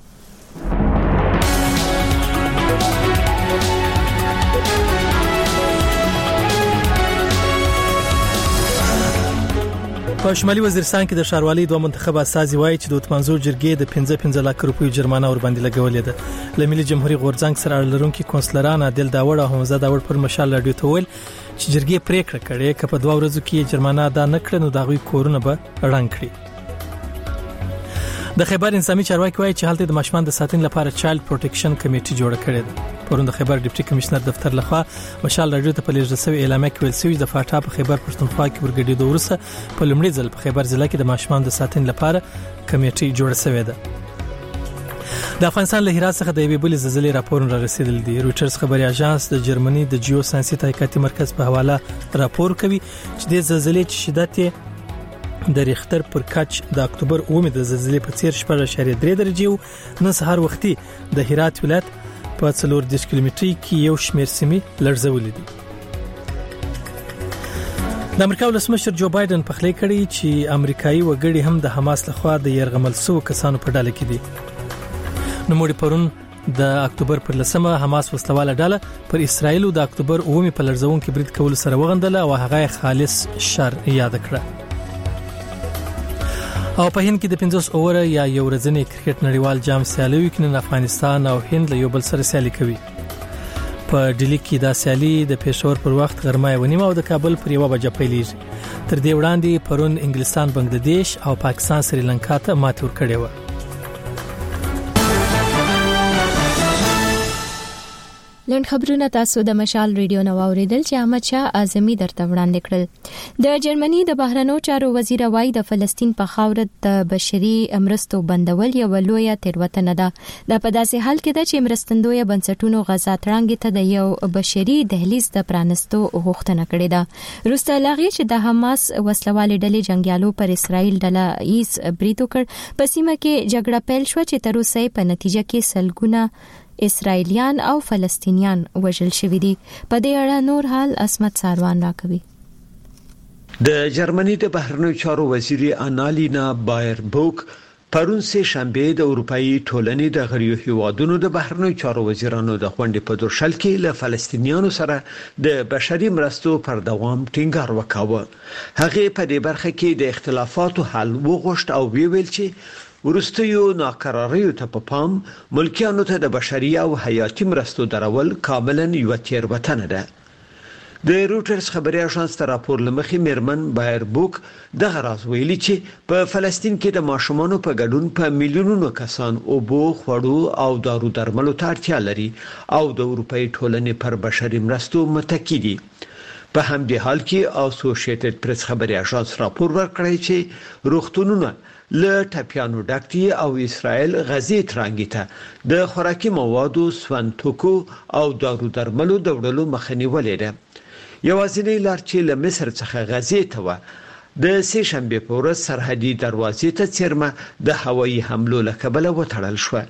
په شمالي وزیرستان کې د ښاروالۍ دوه منتخب اساسي وایي چې د اتمانزو جرګې د پنځه پنځه لک روپیو جرمانه ور باندې لګولې ده. له ملي جمهوریت غورځنګ سره اړه لرونکي کونسلران عادل داوړ او حمزه داوړ پر مشال رادیو ته ویل چې جرګې پریکړه کړې چې په دوه ورځو کې جرمانه ادا نه کړي نو دغوی کورونه به رنګ کړي. د خیبر انساني چارواکي وایي چې حالت د ماشومان د ساتنې لپاره چایلډ پروټیکشن کمیټه جوړه کړې ده. پرون د خیبر ډیپټي کمشنر دفتر لخوا مشال رادیو ته په لیږل شوی اعلامیه کې ویل شوی د فاټا په خیبر پښتونخوا کې ورګډېدو وروسته په لومړي ځل په خیبر ضلع کې د ماشومان د ساتنې لپاره کمیټه جوړه شوې ده. د افغانستان له هرات څخه د یوې بلې زلزلې راپورونه را رسیدل دي. رويټرز خبري اژانس د جرمني د جیو ساینسي تحقیقاتي مرکز په حواله راپور کوي چې د زلزلې شدت د ریختر پر کچ د اکتوبر اومه د زلزلې په څیر شپږ اعشاریه درې درجه نن سهار وختي د هرات ولایت په څلور دیش کیلومتري کې یو شمېر سیمې لړزولې دي. د امریکا ولسمشر جو بایدن په خلی کړی چې امریکایي وګړي هم د حماس لخوا د يرغمل سو کسانو په ډله کې دي. نو موږ پرون د اکتوبر پر لسمه حماس وسلواله ډله پر اسرایل د اکتوبر اومه په لړزون کې برید کول سره وغندله او هغه خالص شر یاد کړه. او په هند کې د پنځوس اوور یا یو ورځنی کرکټ نړیوال جام سیالي کې افغانستان او هند له یو بل سره سیالي کوي. په ډیلی کې دا سیالي د پېښور پر وخت غرمه ونیمه او د کابل پر یو بجې پیلېږي. تر دې وړاندې پرون انګلستان بنگلاديش او پاکستان سریلانکا ته ماتې ورکړې و. لنډ خبرونه تاسو د مشال ریډیو نو اوریدل چې احمد شاه اعظمي درته وړاندې کړل. د جرمني د بهرنیو چارو وزیر وايي د فلسطین په خاور د بشري امرستو بندول یو لویه تیروتنه ده. د په داسې حال کې ده چې مرستندوی بنسټونو غزا ترانګ ته د یو بشري دهلیز د پرانستو غوښتنه کړې ده. روسته لاغي چې د حماس وسلوالې ډلې جنگیالو پر اسرائیل ډله ایس بریټو کړ په سیمه کې جګړه پیل شو چې تر اوسه په نتیجه کې سلګونه اسرائیلیان او فلسطینیان وژل شوي دي. په دې اړه نور حال اسمت ساروان راکوي. د جرمني د بهرنیو چارو وزیر انالینا بایربوک پرون سه شنبه د اروپאי ټولنې د غړیو هیوادونو د بهرنیو چارو وزیرانو د غونډې په درشل کې له فلسطینیانو سره د بشري مرستو پر دوام ټینګار وکاوه. هغه په دې برخه کې د اختلافاتو حل وغوښت او ویل چې ورستیو ناکراریو ته په پام ملکیانو ته د بشري او حیاتي مرستو درول کاملا یو تیروتنه ده. د رويټرز خبري اژانس ته راپور لمخې میرمن بایربوک د غراز ویلي چې په فلسطین کې د ماشومانو په ګډون په میلیونونو کسان او بو خوړو او دارو درملو ته اړتیا لري او د اروپאי ټولنې پر بشري مرستو متکی دي. په همدې حال کې اسوسییټډ پریس خبري اژانس راپور ورکړی چې روغتونونه له ټاپیانو ډاکټي او اسرائیل غزي ترانګي ته د خوراکي موادو سوانتوکو او دارو درملو د وړلو مخنیوي ده. یوازینی لار چې له مصر څخه غزي ته و د سه شنبه په ورځ سرحدي دروازې ته چیرمه د هوایي حملو له کبله وټړل شو.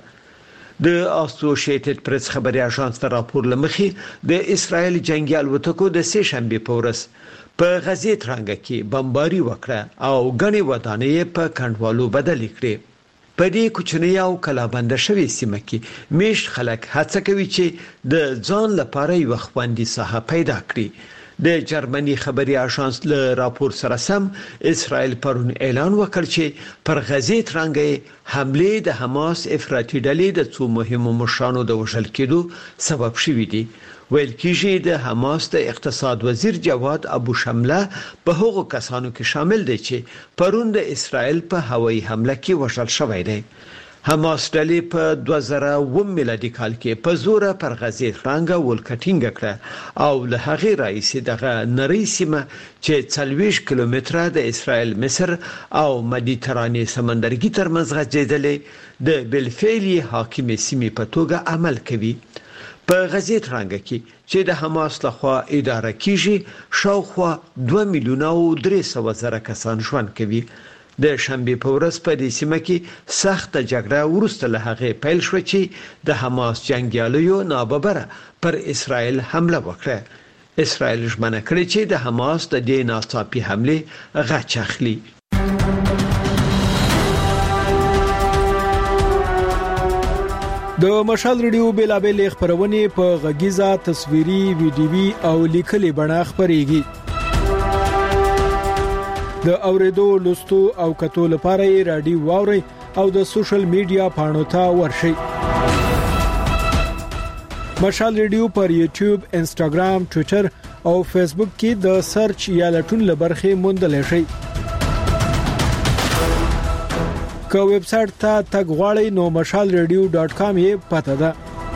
د اسوسییټډ پریس خبري اژانس ته راپور لمخې د اسرائیل جنگیال وټکو د سه شنبه په ورځ په غزي ترانګ کې بمباري وکړه او غني ودانې په کډوالو بدل کړې. په دې کوچنی او کلابند شوی سیمه کې میش خلک هڅه کوي چې د ځان لپاره یو خوندي ساحه پیدا کړي. د جرمني خبري اژانس له راپور سره سم اسرائیل پرون اعلان وکړ چې پر غزي ترانګ حمله د حماس افراطي ډلې د څو مهمو مشرانو د وژل کېدو سبب شوې دي. ویل کېږي د حماس د اقتصاد وزیر جواد ابو شمله په هغو کسانو کې شامل دي چې پرون د اسرائیل په هوایي حمله کې وژل شوی دی. حماس ډلې په دوه زره اووه میلادي کال کې په زور پر غزي ترانګ ولکټینګ کړه او له هغه رئیس دغه نری سیمه چې څلوېښت کیلومتره د اسرائیل مصر او مدیترانې سمندرګي ترمنځ غځېدلې د بلفعلی حاکم سیمه په توګه عمل کوي. په غزي ترانګ کې چې د حماس لخوا اداره کیږي شاوخوا دوه میلیونه او درې سوه زره کسان ژوند کوي. د شنبه په ورځ په دې سیمه کې سخت جګړه ورسته له هغه پیل شو چې د حماس جنگیالیو ناببره پر اسرائیل حمله وکړه. اسرائیل ژمنه کړې چې د حماس د دې ناڅاپي حمله غچ اخلي. د مشال ریډیو بیلابل خبرونه په غږیزه تصویري ویډیوي او لیکلي بڼه خبريږي. د اوریدو لوستو او کتو لپاره یې رادیو واوري او د سوشل میډیا پاڼو ته ورشئ. مشال ریډیو پر یوټیوب، انسټاګرام، ټوئیټر او فیسبوک کې د سرچ یا لټون لبرخه موندل شي. که ویب سټ ته تګ غواړئ نو مشال ریډیو ډاټ کام یې پته ده.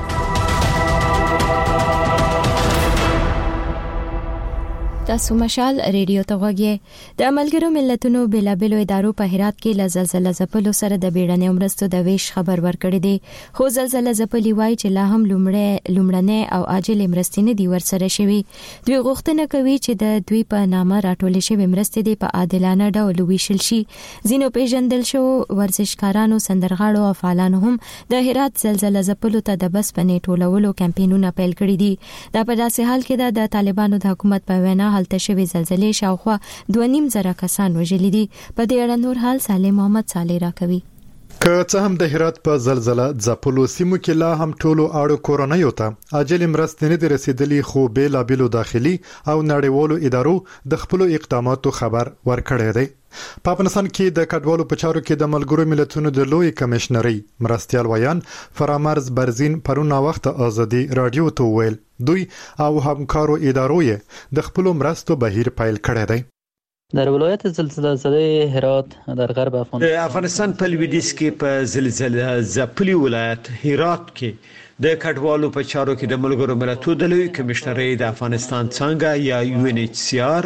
تاسو مشال ریډیو ته غوږی. د ملګرو ملتونو بلابلو ادارو په هرات کې ل زلزلې ځپلو سره د بیړنۍ مرستو د ویش خبر ورکړی دی، خو زلزلې ځپلي وایي چې لا هم لومړی لومړنۍ او عاجل مرستې نه دی ورسره شوی. دوی غوښتنه کوي چې د دوی په نامه راټول شوی مرستې د په عادلانه ډول ویشل شي. ځینو پیژندل شو ورزشکارانو، سندرغاړو او فعالانو هم د هرات زلزلې ځپلو ته د بس پنې ټولولو کمپاینونه پیل کړی دي. دا په داسې حال کې د طالبانو د حکومت په وینا حالت شوی زلزلې شاوخوا دوه نیم زره کسان وژلي دي. په دې اړه نور حال صالح محمد صالح راکوي. که څه هم د هرات په زلزلہ ځپلو سیمو کې لا هم ټولو اړو کورونیو ته عاجل مرستې نه دي رسیدلي، خو بیلابلو داخلي او نړیوالو ادارو د خپل اقداماتو خبر ورکړی دی. په افغانستان کې د کډوالو په چارو کې د ملګرو ملتونو د لوی کمشنري مرستيال ویان فرامرز برزین پرونه وخت ازادي رادیو ته ویل دوی او همکارو ادارو یې د خپل مرستو بهیر پیل کړی دی. در ولایت زلزله هرات در غرب افغانستان افغانستان په لویدیځ کې په زلزلې ځپلي ولایت هرات کې د کډوالو په چارو کې د ملګرو ملتونو د لوی کمشنري د افغانستان څنګه یا یو ان ایچ سی آر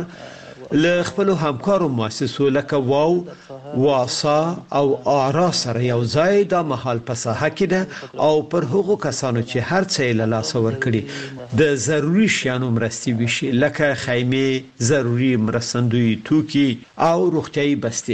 له خپل همکارو مؤسسو لکه واو، واسا او آرا سره یو ځای د محل په ساحه کې ده او پر هغو کسانو چې هر څه له لاس ورکړي د ضروري شیانو مرستې وشي، لکه خیمه، ضروري مرستندوی توکي او روغتيایي بستې.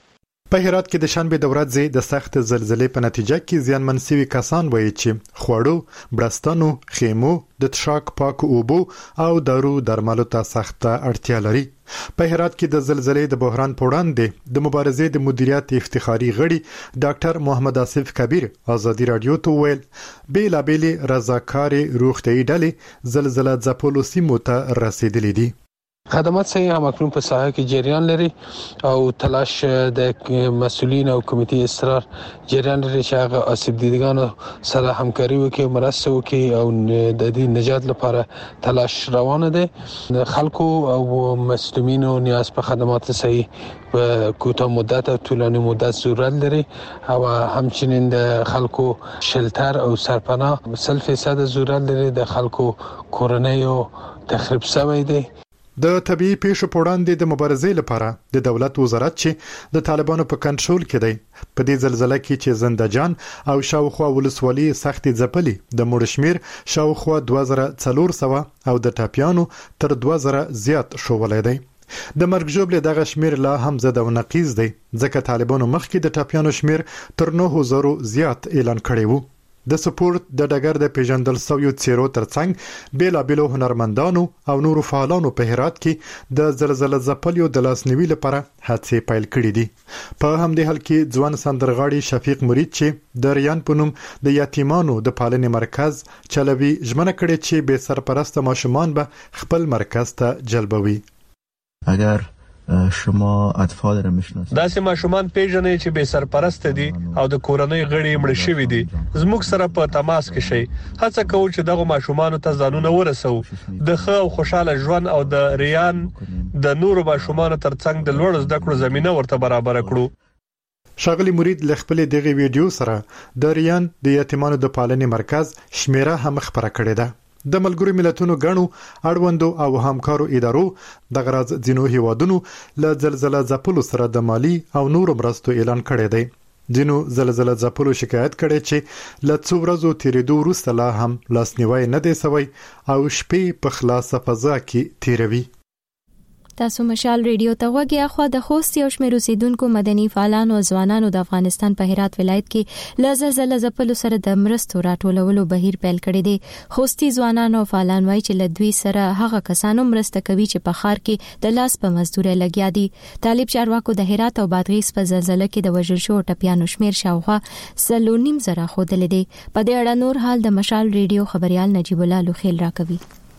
په هرات کې د شنبه د ورځې د سخت زلزلې په نتیجه کې زیانمن شوي کسان وایي چې خوړو، برستانو، خیمو، د تشاک پاک اوبو او دارو درملو ته سخته اړتیا لري. په هرات کې د زلزلې د بحران په وړاندې د مبارزې د مدیریت افتخاري غړي ډاکټر محمد آصف کبیر ازادي رادیو ته ویل بیلابل رضاکاري روغتيایي ډلې زلزلې ځپلو سیمو ته رسیدلې دي. خدمات صحیح هم اکنون په ساحه کې جریان لري او تلاش د مسؤلین او کمیټې اصرار جریان لري چې هغه آسیب دیدگانو سره همکاري وکړي، مرسته وکړي او د دې نجات لپاره تلاش روانه ده. خلکو او مسلمانینو نیاز په خدمات صحیح په کوتاه مدت او طولانی مدت ضرورت لري او همچنین د خلکو شلتر او سرپناه صد فیصد ضرورت لري. د خلکو کورنیو تخریب شوی دی. د طبيعي پیښو په وړاندې د مبارزې لپاره د دولت وزارت چې د طالبانو په کنټرول کې دی په دې زلزلې کې چې زندهجان او شاوخوا ولسوالۍ سختي ځپلي د مړ شمیر شاوخوا دوه زره څلور سوه او د ټاپیانو تر دوه زره زیات شوولای دی. د مرګ ژوبله دغه شمیر لا هم زده او نقیز دی ځکه طالبانو مخکې د ټاپیانو شمیر تر نه زره زیات اعلان کړی وو. د سپورت د ډګر د پیژندل سویو چیرو ترڅنګ بیلابلو هنرمندانو او نورو فعالانو په هرات کې د زلزلې ځپلیو د لاسنیوي لپاره هڅې پیل کړې دي. په همدې حال کې ځوان سندرغاړي شفیق مرید چې د ریان پونم د یتیمانو د پالنې مرکز چلوي ژمنه کړې چې به سرپرست ماشومان به خپل مرکز ته جلبوي. اگر شما اطفال را میشناسید داسې ماشومان پیژنې چې به سرپرست دي او د کورنۍ غړي مړ شوی دي زموږ سره په تماس کې شي. هڅه کوو چې دغه ماشومان ته ځانونه ورسو، د ښه او خوشاله ژوند او د ریان د نورو ماشومان ترڅنګ د لوړ زده کړو زمينه ورته برابر کړو. شاغلی مرید لخپل دغه ویډیو سره د ریان د یتیمانو د پالنې مرکز شمیره هم خبره کړې ده. د ملګرو ملتونو غنو اړوندو او همکارو ادارو د غراز ځینو هیوادونو له زلزلې ځپلو سره د مالی او نورو مرستو اعلان کړی دی. ځینو زلزلې ځپلو شکایت کړي چې له څو ورځو تیریدو وروسته لا هم لاسنیوي نه دی سوی او شپې په خلاصه فضا کې تیروي. تاسو مشال ریډیو ته وګیا خو د خوست یو شمېر اوسیدونکو مدني فعالانو او ځوانانو د افغانستان په هرات ولایت کې له زلزلې ځپلو سره د مرستو راټولولو بهیر پیل کړی دی. خوستي ځوانانو او فعالان وایي چې له دوی سره هغه کسانو مرسته کوي چې په ښار کې د لاس په مزدوري لګیا دي. طالب چارواکو د هرات او بادغیس په زلزلې کې د وژل شوو ټپیانو شمیر شاوخوا سلو نیم زره ښودلی دی. په دې اړه نور حال د مشال ریډیو خبريال نجیب الله لوخیل راکوي.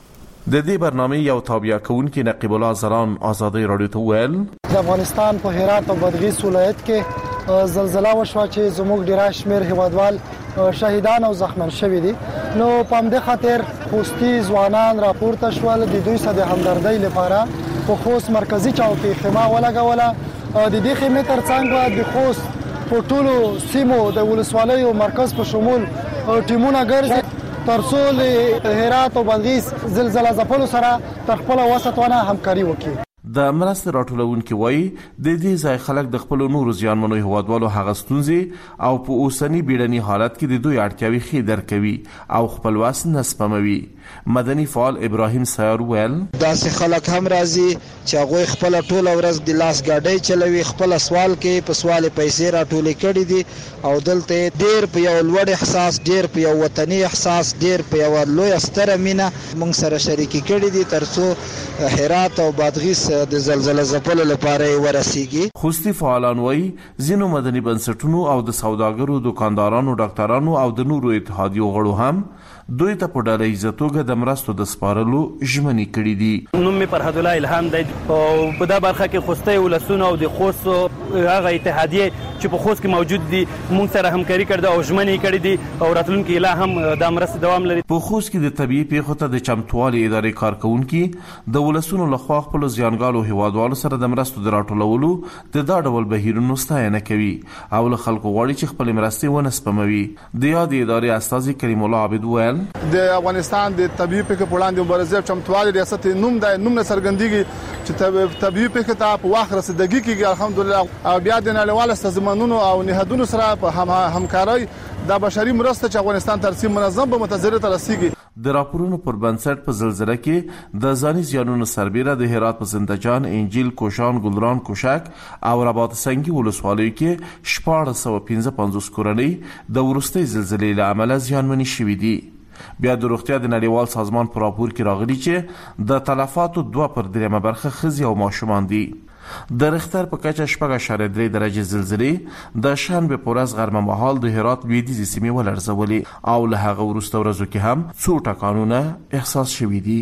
د دې برنامه یو تابع کوونکی نقیب الله زران آزادی رادیو ته ویل د افغانستان په هرات او بادغیس ولایت کې زلزلہ وشوه چې زموږ ډیر شمیر هیوادوال شهیدان او زخمیان شوي دي. نو په همدې خاطر خوستي ځوانان راپورته شول د دوی سره د همدردۍ لپاره په خوست مرکزی چوکۍ خیمه ولګوله. د دې خیمې ترڅنګ د خوست په ټولو سیمو د ولسوالۍ او مرکز په شمول ټیمونه ګرځي ترڅو له هرات او بادغیس زلزلہ ځپلو سره تر خپل وساتونه همکاري وکړي. د مرستې راټولونکو وایي د دې ځای خلک د خپل نورو زیانمنو هیوادوالو هغه ستونزې او په اوسنی بیړني حالت کې د دوی اړتیاوې ښې درک کوي او خپل واس نه سپموي. مدني فعال ابراهیم سیار ویل داسې خلک هم راځي چې هغه خپل ټول ورځ د لاس ګاډي چلوي، خپل سوال کې په سوال پیسې راټولې کړي دي او دلته ډیر په یو لوړ احساس، ډیر په یو وطني احساس، ډیر په یو لوی ستره مینه موږ سره شریکي کړي دي ترڅو هرات او بادغیس د زلزلې ځپلو لپاره ورسیږي. خوستي فعالان وایي ځینو مدني بنسټونو او د سوداګرو، دکاندارانو، ډاکټرانو او د نورو اتحادیو غړو هم دوی ته په ډله ییزه توګه د مرستو د سپارلو ژمنې کړې دي. نوم مې فرهاد الله الهام دی او په دا برخه کې خوستی ولسونه او د خوست هغه اتحادیه چې په خوست کې موجود دي موږ سره همکاري کړې او ژمنې کړې دي او راتلونکي لا هم د مرستې دوام لري. په خوست کې د طبيعي پیښو ته د چمتووالي ادارې کارکونکي د ولسونو لخوا خپل ځانګړو هیوادوالو سره د مرستو د راټولولو د دا ډول بهیرونو ستاینه کوي او له خلکو غواړي چې خپل مرستې ونه سپموي. د یادې ادارې استاذ کریم الله عابد ویل د افغانستان د طبيعي پیښو په وړاندې مبارزه چمتووالي ریاست نوم د نوم نه څرګندېږي چې طبيعي پیښو ته په وخت رسیدګي کېږي الحمدلله او بیا د نړیوالو سازمانونو او نهادونو سره په همکارۍ د بشري مرسته چې افغانستان ترسیم منظم به متضرر ته رسیږي. د راپورونو پر بنسټ په زلزلې کې د ځاني زیانونو سربېره د هرات په زندجان، انجیل، کوشان، ګلران، کوشک او رباط سنگي ولسوالیو کې شپږ سوه پنځه پنځوس کورنۍ د وروستۍ زلزلې له امله زیانمنې شوي دي. بیا د روغتیا د نړیوال سازمان په راپور کې راغلي چې د تلفاتو دوه پر دریمه برخه ښځې او ماشومان دي. د رختر په کچه شپږ اعشاریه درې درجې زلزلې د شنبه په ورځ غرمه مهال د هرات لویدیځې سیمې ولړزولې او له هغه وروسته ورځو کې هم څو ټکانونه احساس شوي دي.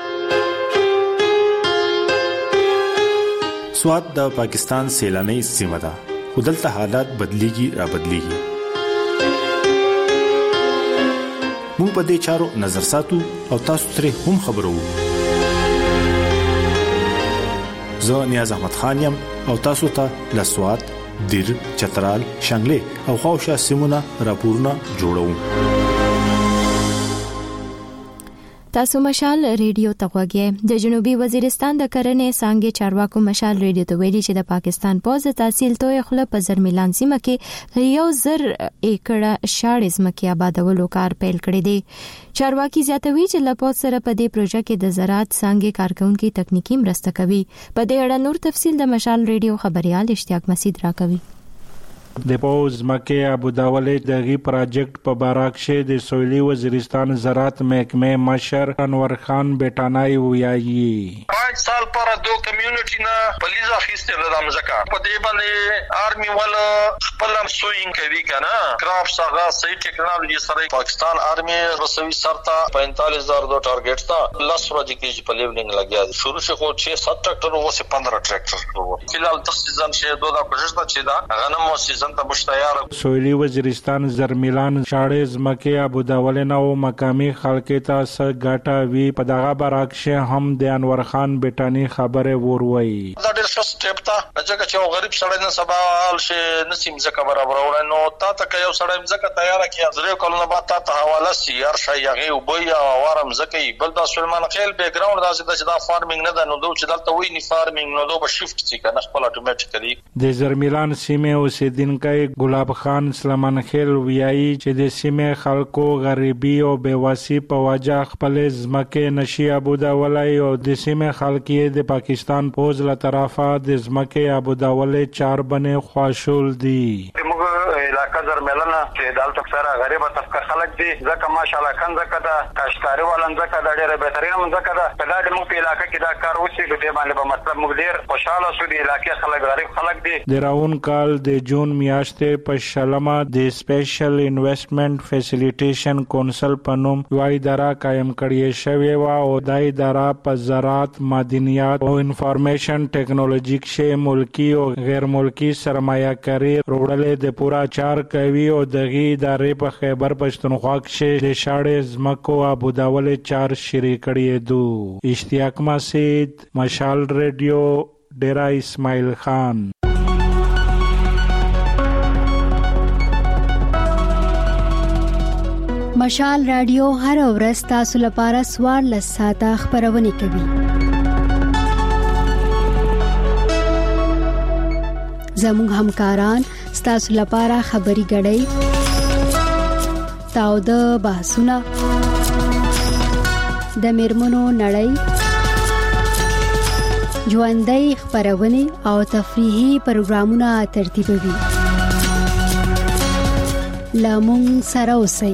سوات د پاکستان سیلاني سیمه ده خو دلته حالات بدلیږي را بدلیږي. موږ په دې چارو نظر ساتو او تاسو ترې هم خبرو. زه نیاز احمد خان یم او تاسو ته له سوات، دیر، چترال، شانګلې او خواوشا سیمونه راپورونه جوړوم. تاسو مشال ریډیو ته وګورئ. د جنوبي وزیرستان د کرنې څنګه چارواکو مشال ریډیو ته ویلي چې د پاکستان پوز تحصیل توې خله په زرملان سیمه کې یو زر ایکړه شاړې ځمکې آبادولو کار پیل کړی دی. چارواکي زیاتوي چې لپاره سره په دې پروژه کې د زراعت څنګه کارکونکو تکنیکی مرسته کوي. په دې اړه نور تفصیل د مشال ریډیو خبريال اشتیاق مسعود راکوي. د پوز مکه ابوداولې دغه پروجیکټ په باراکشه د سویلي وزیرستان زراعت محکمه مشر انور خان بیٹانای ویایي پنځه سال پر دو کمیونټی نه پلیزا خسته لدام زکا په دې باندې آرمي ول خپل سوینګ کوي کنه کراپ ساغه صحیح ټیکنالوژي سره پاکستان آرمي رسوي سرتا پینتالیس ہزار دو ټارګټ تا لاس ورځ کې په لیولینګ لګیا شروع شو خو چھ سات ټریکټر وو سه پندرہ ټریکټر وو فلحال تخصیصاً شه دوه کوشش تا چې دا غنم مو سیزن ته مشتیار سویلي وزیرستان زرملان شاړې ځمکې ابوداولې نو مقامي خلک ته څه ګټه وی په دغه باراکشه هم د انور خان بیٹانی خبره وروي دا ډېر ښه سټیپ ته ځکه چې یو غریب سړی نن سبا حال شي نسیم ځکه برابرول نو تا ته یو سړی ځکه تیار کړي زره کولونه بعد تا ته حواله سي هر شي هغه وبیا وارم ځکه بل دا سلمان خیل بیک ګراوند داسې دا فارمینګ نه ده نو دوی چې دلته ویني فارمینګ نو دوی به شیفت شي کنه خپل اتوماتیکلی د زرمیلان سیمه اوسیدونکو ګلاب خان سلمان خیل ویایي چې د سیمه خلکو غریبي او بیواسي په وجه خپل ځمکه نشي ابودولای او د سیمه خلک د پاکستان پوز له طرفه د ځمکه ابودولې چار بنه خواشول دي. علاقہ زرملنه چې دالته سره غریبه طبقه خلک دي ځکه ماشاءالله کنده کده کاشتاري ولن ځکه د ډیره بهترینه ځکه دا د موږ په علاقې کې دا کار وشي د دې باندې په مطلب موږ ډیر خوشاله شو. د علاقې خلک غریب خلک دي. د راون کال د جون میاشتې په شلمه د سپیشل انویسټمنټ فیسیلیټیشن کونسل په نوم یو اداره قائم کړې شوې و او د اداره په زراعت معدنیات او انفارمیشن ټیکنالوژي کې ملکی او غیر ملکی سرمایه کاری روړلې د پورا چار کوي او دغه ادارې په خیبر پښتونخوا کې د شاړې زمکو ابوداول چار شری کړي دو. اشتیاق مسید، مشال ریډیو، ډیرا اسماعیل خان. مشال رادیو هر ورځ تاسو لپاره سوار لساته خبرونه کوي. زموږ همکاران ستاسو لپاره خبري غړي تاو د بحثونه د میرمنو نړۍ ژوندۍ خبرونه او تفریحي پروګرامونه ترتیبوي. لامون سره اوسئ.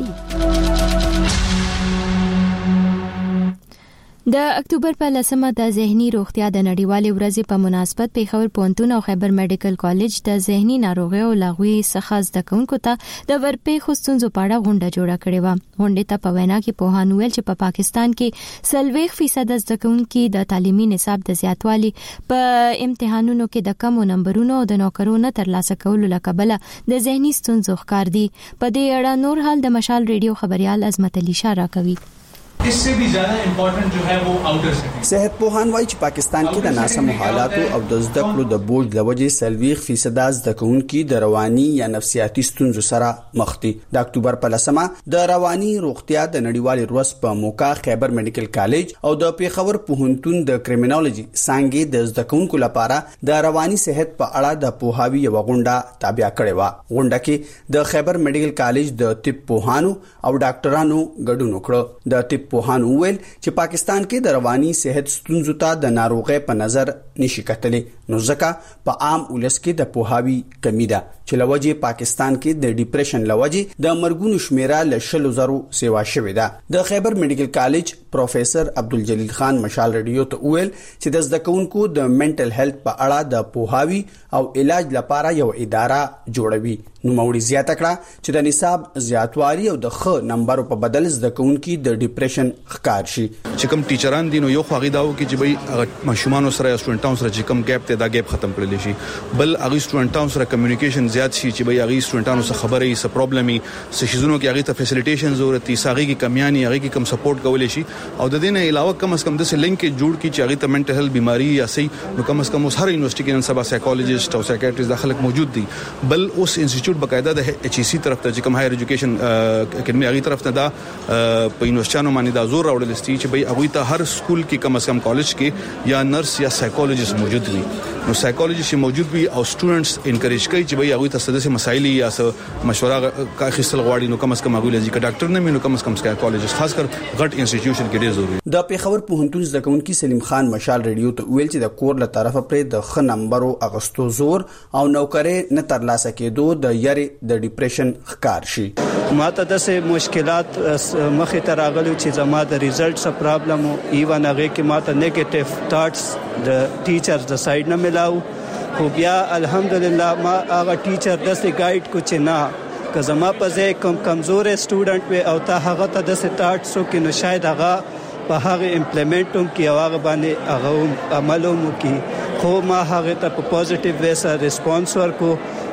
د اکتوبر په لسمه د ذهني روغتیا د نړیوالې ورځې په مناسبت پیښور پوهنتون او خیبر میډیکل کالج د ذهني ناروغیو او لغوي څخه زده کوونکو ته د ورپېښو ستونزو په اړه غونډه جوړه کړې وه. غونډې ته په وینا کې پوهان ویل چې په پاکستان کې سلويخ فیصد زده کوونکي د تعلیمي نصاب د زیاتوالي په امتحانونو کې د کمو نمبرونو او د نوکرونو ترلاسه کولو لکبله د ذهني ستونزو ښکار دي. په دې اړه نور حال د مشال ریډیو خبريال عظمت علي اشاره کوي. اس سے بھی زیادہ امپورټنٹ جو ہے وہ آؤټر سیټینګ. صحت پوهان وایي چې پاکستان کې د ناسم حالاتو او د زده کړو د بوج لوجې سلويخ فیصد زده کوونکي د رواني یا نفسیاتي ستونزو سره مخ دي. د اکتوبر په لسمه د رواني روغتیا د نړیوالې ورځ په موقع خیبر میډیکل کالج او د پیښور پوهنتون د کریمینالوژي څانګې د زده کوونکو لپاره د رواني صحت په اړه د پوهاوی یو غونډه تابع کړې و. غونډه کې د خیبر میډیکل کالج د طب پوهانو او ډاکټرانو ګډون وکړ. د طب پوهان وویل چې پاکستان کې د رواني صحت ستونزو ته د ناروغۍ په نظر نشي کتلې نو ځکه په عام ولس کې د پوهاوی کمی ده چې لوجه پاکستان کې د ډیپریشن لوجه د مرګونو شمیره ل شلو زرو سیوا شوې ده. د خیبر میډیکل کالج پروفیسور عبدالجلیل خان مشال ریډیو ته ویل چې د زده کوونکو د منټل هیلث په اړه د پوهاوی او علاج لپاره یو اداره جوړوي. نو موري زیاته کړه چې د نصاب زیاتوالي او د خ نمبر په بدل زده کوونکو د ډیپریشن ښکار شي. چې کوم ټیچران دي نو یو خو غیداو کې چې به ماشومان سره یا سټوډنټانو سره چې کوم ګیپ ته دا ګیپ ختم کړل شي. بل هغه سټوډنټانو سره کمیونیکیشن زیات شي چې به هغه سټوډنټانو سره خبرې سره پرابلمي څه شیزونو کې هغه ته فیسیلیټیشن ضرورت دي ساغي کې کمیاني هغه کې کم سپورټ کول شي او د دې نه علاوه کم اس کم د سه لینک جوړ کی چې هغه ته منټل هیلث بیماری یا سي نو کم اس کم اوس هر یونیورسيټي کې نن سبا سایکولوژیست او سایکیاټریست داخله موجود دي. بل اوس انسټیټیوټ بقاعده د ایچ ای سی طرف ته چې کوم هایر ایجوکیشن اکیډمي هغه طرف ته دا په یونیورسيټانو باندې دا زور راوړل ستي چې به هغه ته هر سکول کې کم اس کم کالج کې یا نرس یا سایکولوژیست موجود وي. نو سایکولوژیست موجود وي او سټوډنټس انکریج کوي چې به هغه ته سدسه مسایل یا مشوره کا خصل غواړي نو کم اس کم هغه لږه ډاکټر نه مینو کم اس کم سایکولوژیست خاص کر غټ انسټیټیوشن کې ډیر ضروري. د پیښور پوهنتون زده کوونکي سلیم خان مشال ریډیو ته ویل چې د کور له طرفه پر د خ نمبرو اغستو زور او نوکرې نه ترلاسه کېدو د یاري د ډیپریشن ښکار شي. ماته د سه مشکلات مخې ته راغلي چې زما د ریزلټس پرابلم او ایون هغه کې ماته نیگیټیو ثاټس د ټیچرز د سایډ نه ملاو خو بیا الحمدلله ما هغه ټیچر د سه ګایډ کو چې نه که زما په ځای کوم کمزور سټوډنټ وي او ته هغه ته د سه ثاټس کې نو شاید هغه په هغه امپلیمنټوم کې هغه باندې هغه عملوم کې خو ما هغه ته په پوزټیو ویسه ریسپانس ورکو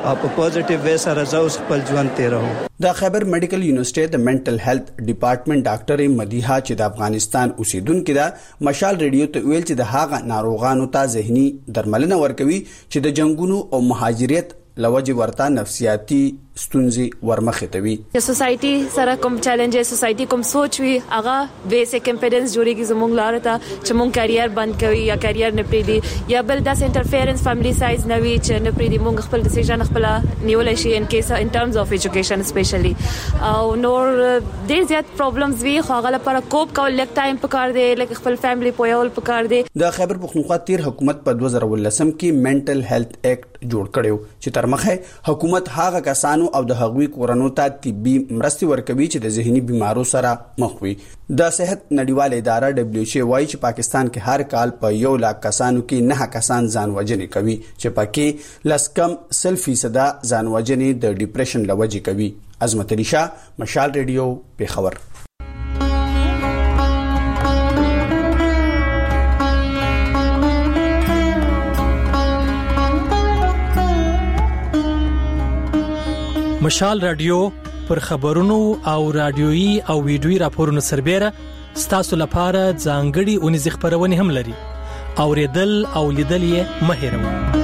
او په پوزټیو وې سره زوس خپل ژوند تیرو. د خیبر میډیکل یونیورسيټي د منټل هیلث ډپارټمنټ ډاکټر مدیحه چې د افغانستان اوسیدونکو ده مشال ریډیو ته ویل چې د هاغه ناروغانو ته ذهني درملنه ورکوي چې د جنگونو او مهاجرت لوجه ورته نفسیاتي ستونزې ورمخې ته وي. د سوسايټي سره کوم چیلنجز سوسايټي کوم سوچ وي هغه بیسیک امپیډنس جوړیږي زموږ لاره ته چې مونږ کیریئر بند کوي یا کیریئر نه پریدي یا بل داس انټرفیرنس فیملی سایز نه وي چې نه پریدي مونږ خپل ډیسیژن خپل نیولای شي ان کیس ان ټرمز اف ایجوکیشن سپیشلی او نور ډیر زیات پرابلمز وي خو هغه لپاره کوپ کول لیک ټایم پکار دی لکه خپل فیملی پویول پکار دی. د خیبر پختونخوا تیر حکومت په دوه زره ولسم کې منټل هیلث ایکټ جوړ کړو چې تر مخه حکومت هغه کسانو او د هغوی کورونو ته طبي مرستې ورکوي چې د ذهني بيمارو سره مخ وي. د صحت نړیواله اداره دبليو ایچ او وايي چې پاکستان کې هر کال په یو لاک کسانو کې نه کسان ځان وژنې کوي چې پکې لس کم سل فیصد ځان وژنې د ډیپریشن لوجې کوي. عظمت علي شاه، مشال ریډیو، پیښور. مشال رادیو پر خبرونو او رادیويي او ویډیويي راپورونو سربېره ستاسو لپاره ځانګړي اونیز خبرونه هم لري. اوریدل او لیدل یې مه هېروئ.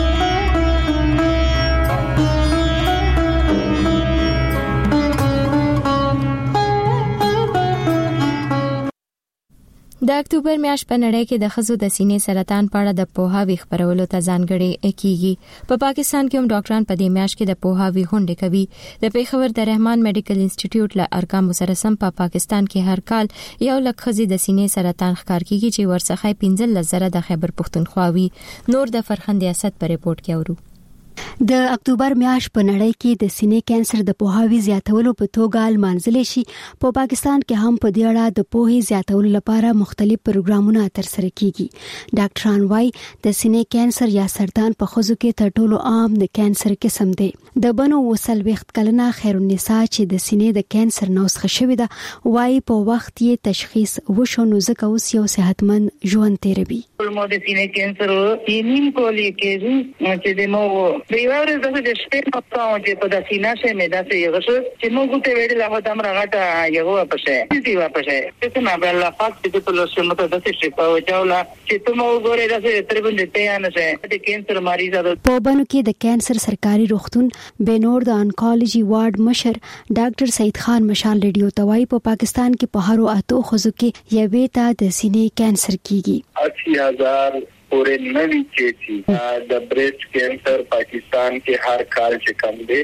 د اکتوبر میاشت په نړۍ کې د ښځو د سینې سرطان په اړه د پوهاوي خبرولو ته ځانګړې کیږي. په پاکستان کې هم ډاکټران په دې میاشت کې د پوهاوي غونډې کوي. د پیښور د رحمان میډیکل انسټیټیوټ له ارقامو سره سم په پا پاکستان کې هر کال یو لک ښځې د سینې سرطان ښکار کیږي چې ورڅخه پنځه لس زره د خیبر پختونخوا وي. نور د فرخند اسد په ریپورت کې اورو. د اکتوبر میاشت په نړۍ کې د سینې کانسر د پوهاوي زیاتولو په توګه لمانځل شي. په پاکستان کې هم په دې اړه د پوهې زیاتولو لپاره مختلف پروګرامونه ترسره کیږي. ډاکټران وايي د سینې کانسر یا سرطان په ښځو کې تر ټولو عام د کانسر قسم دی. د بنو وصل وخت کلنه خیرالنساء چې د سینې د کانسر نوسخه شوې ده وايي په وخت یې تشخیص وشو نو ځکه اوس یو صحتمند ژوند تیروي. مو د سینې کانسر یې نیم کولی کېږي چې د مو دیواره زه د شپې په تاو چې په داسینه شه مې داسې یو څه چې موږ ته ویل له هغه تمره غټه یو پښه دې وا پښه څه نه بل لا فاکت چې په لاسو مته داسې شي په چاولا چې ته مو ګورې داسې تر باندې ته نه شه د کانسر مریض ده. په بنو کې د کانسر سرکاري روغتون بنور د انکولوژي وارډ مشر ډاکټر سید خان مشال ریډیو توای په پاکستان کې په هرو اتو خزو کې یوې ته د سینې کانسر کیږي. اسی هزار پورے نوی چیسی د بریسٹ کینسر پاکستان کې هر کال چې کم دی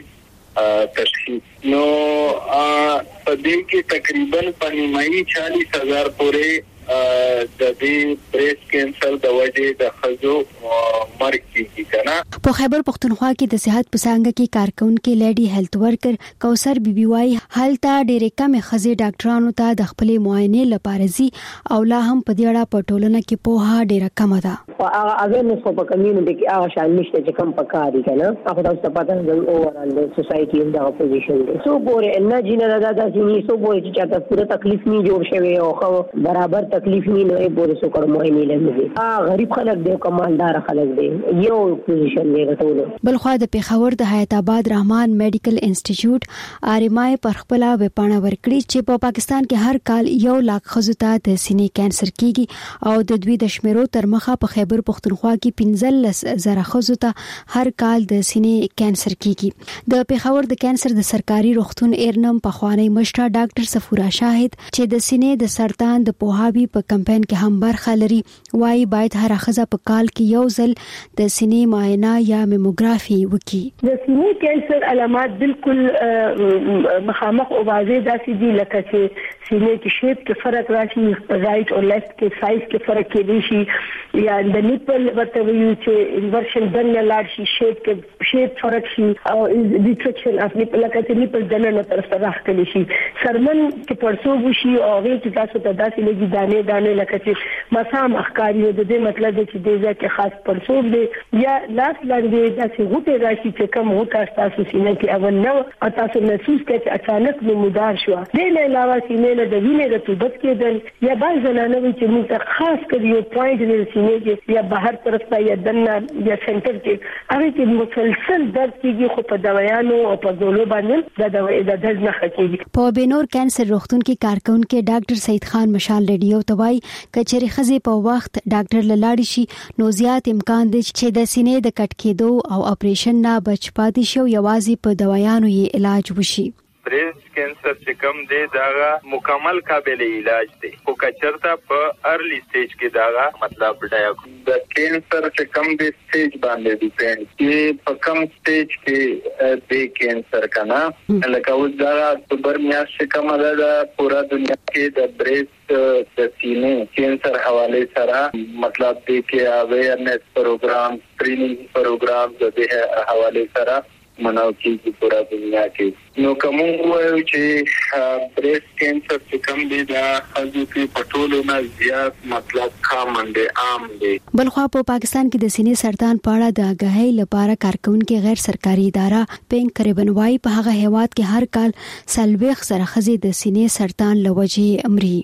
تشخیص نو په دې کې تقریبا په نیمایي چالیس هزار پورے د دې بریسٹ کینسر د وجې د خزو مرګ کیږي کنه. په خیبر پختونخوا کې د صحت پسانګه کې کارکونکو لیډي هیلث ورکر کوثر بیبي وايي هلته ډېرې کم خزې ډاکټرانو ته د خپل معاینې لپاره زی او لا هم په دې اړه په ټولنه کې پوهه ډېره کم ده. هغه اویرنس په کمیونټي کې هغه شان نشته چې کم پکاري کنه هغه تاسو پته نه اوورال د سوسايټي هم د اپوزیشن دي سو ګوره نه جنہ دا داسې نه سو ګوره چې چاته پوره تکلیف نه جوړ شوی او خو برابر تکلیف نه نه ګوره سو کړ مهمه لږه ا غریب خلک دی کمالدار خلک دی یو پوزیشن دی ټول. بلخو د پیښور د حیات آباد رحمان میډیکل انسټیټیوټ آرمای پر خپل وپاڼه ورکړي چې په پاکستان کې هر کال یو لاک خزو ته د سینې کانسر کیږي او د دوی د شمیرو تر مخه په خیبر پختونخوا کې پنځه لس زره خزو ته هر کال د سینې کانسر کیږي. د پیښور د کانسر د سرکاري روغتون ایرنم په خوانی مشره ډاکټر صفورا شاهد چې د سینې د سرطان د پوهاوي په کمپاین کې هم برخه لري وايي باید هر خزه په کال کې یو ځل د سینې معاینه یا میموګرافي وکړي. د سینې کانسر علامات بالکل مخامخ او واضح داسې دي لکه چې سینې کې شیپ کې فرق راشي رائټ او لیفت کې سایز کې فرق کې شي یا د نیپل ورته ویو چې انورشن دنه لاړ شي شیپ کې شیپ فرق شي او ریټریکشن اف نیپل لکه چې نیپل دنه نه طرف ته راخلي شي سرمن کې پړسوب شي او هغه چې تاسو ته داسې لګي دانه دانه لکه چې مسام اخکاری د دې مطلب دی چې د ځکه خاص پړسوب دی یا لاس لاندې داسې غوټه راشي چې کوم غوټه تاسو سینې کې اول نو او تاسو محسوس کړئ چې اچانک نمودار شو. د نه علاوه سینې له د وینې رطوبت کېدل یا بعض زنانه وي چې موږ خاص کړي یو پوینټ د سینې کې یا بهر طرف ته یا دننه یا سنټر کې هغه کې مسلسل درد کېږي خو په دوايانو او په ګولو باندې د دوايي د درد نه ښکېږي. په بینور کانسر روغتون کې کارکونکو ډاکټر سید خان مشال ریډیو توای کچري خزي په وخت ډاکټر لاړ شي نو زیات امکان دی چې د سینې د کټ کېدو او اپریشن نه بچ پاتې شو یوازې په دوايانو یې علاج وشي. بریسټ کینسر چې کوم دی دا مکمل قابل علاج دی خو کچرته په ارلی سټیج کې دا مطلب ډایګنوز د کینسر چې کوم دی سټیج باندې ډیپند چې په کوم سټیج کې دی کینسر کنه لکه اوس دا اکتوبر میاشت کومه ده پورا دنیا کې د بریسټ د سینې کینسر حواله سره مطلب دی کې اویرنس پروګرام ټریننګ پروګرام د دې حواله سره مناو کیږي پورا دنیا کې نو کوم وایو چې بریسټ کینسر چې کوم دی دا خلکو کې پټولو نه زیات مطلب کامن دی عام دی. بلخوا په پاکستان کې د سینې سرطان په اړه د آګاهۍ لپاره کارکونکو غیر سرکاري اداره پینک کریبنوای په هغه هیواد کې هر کال سلويخ سره خزي د سینې سرطان لوجه امري.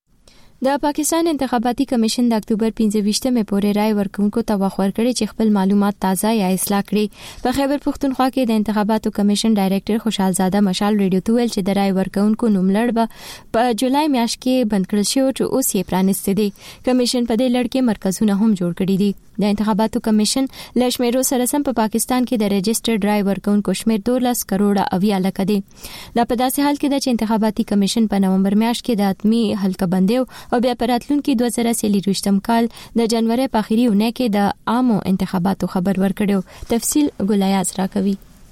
د پاکستان انتخاباتي کمیشن د اکتوبر پنځه ویشتمه پورې رائے ورکوونکو ته وخت ورکړي چې خپل معلومات تازه یا اصلاح کړي. په خیبر پختونخوا کې د انتخاباتو کمیشن ډایریکټر خوشحال زاده مشال ریډیو ته ویل چې د رائے ورکوونکو نوملړ به په جولای میاشت کې بند کړل شي او اوس یې پرانیستي دي. کمیشن په دې لړ کې مرکزونه هم جوړ کړي دي. د انتخاباتو کمیشن لشمیرو سره سم په پاکستان کې د رجسټرډ رائے ورکوونکو شمیر دولس کروڑه اویا لک دی. دا په داسې حال کې ده چې انتخاباتي کمیشن په نومبر میاشت کې د اتمی حلقه بندیو او بیا په راتلونکي دوه زره څلورویشتم کال د جنوري په اخري اونۍ کې د عامو انتخاباتو خبر ورکړو. تفصیل ګلایاز راکوي.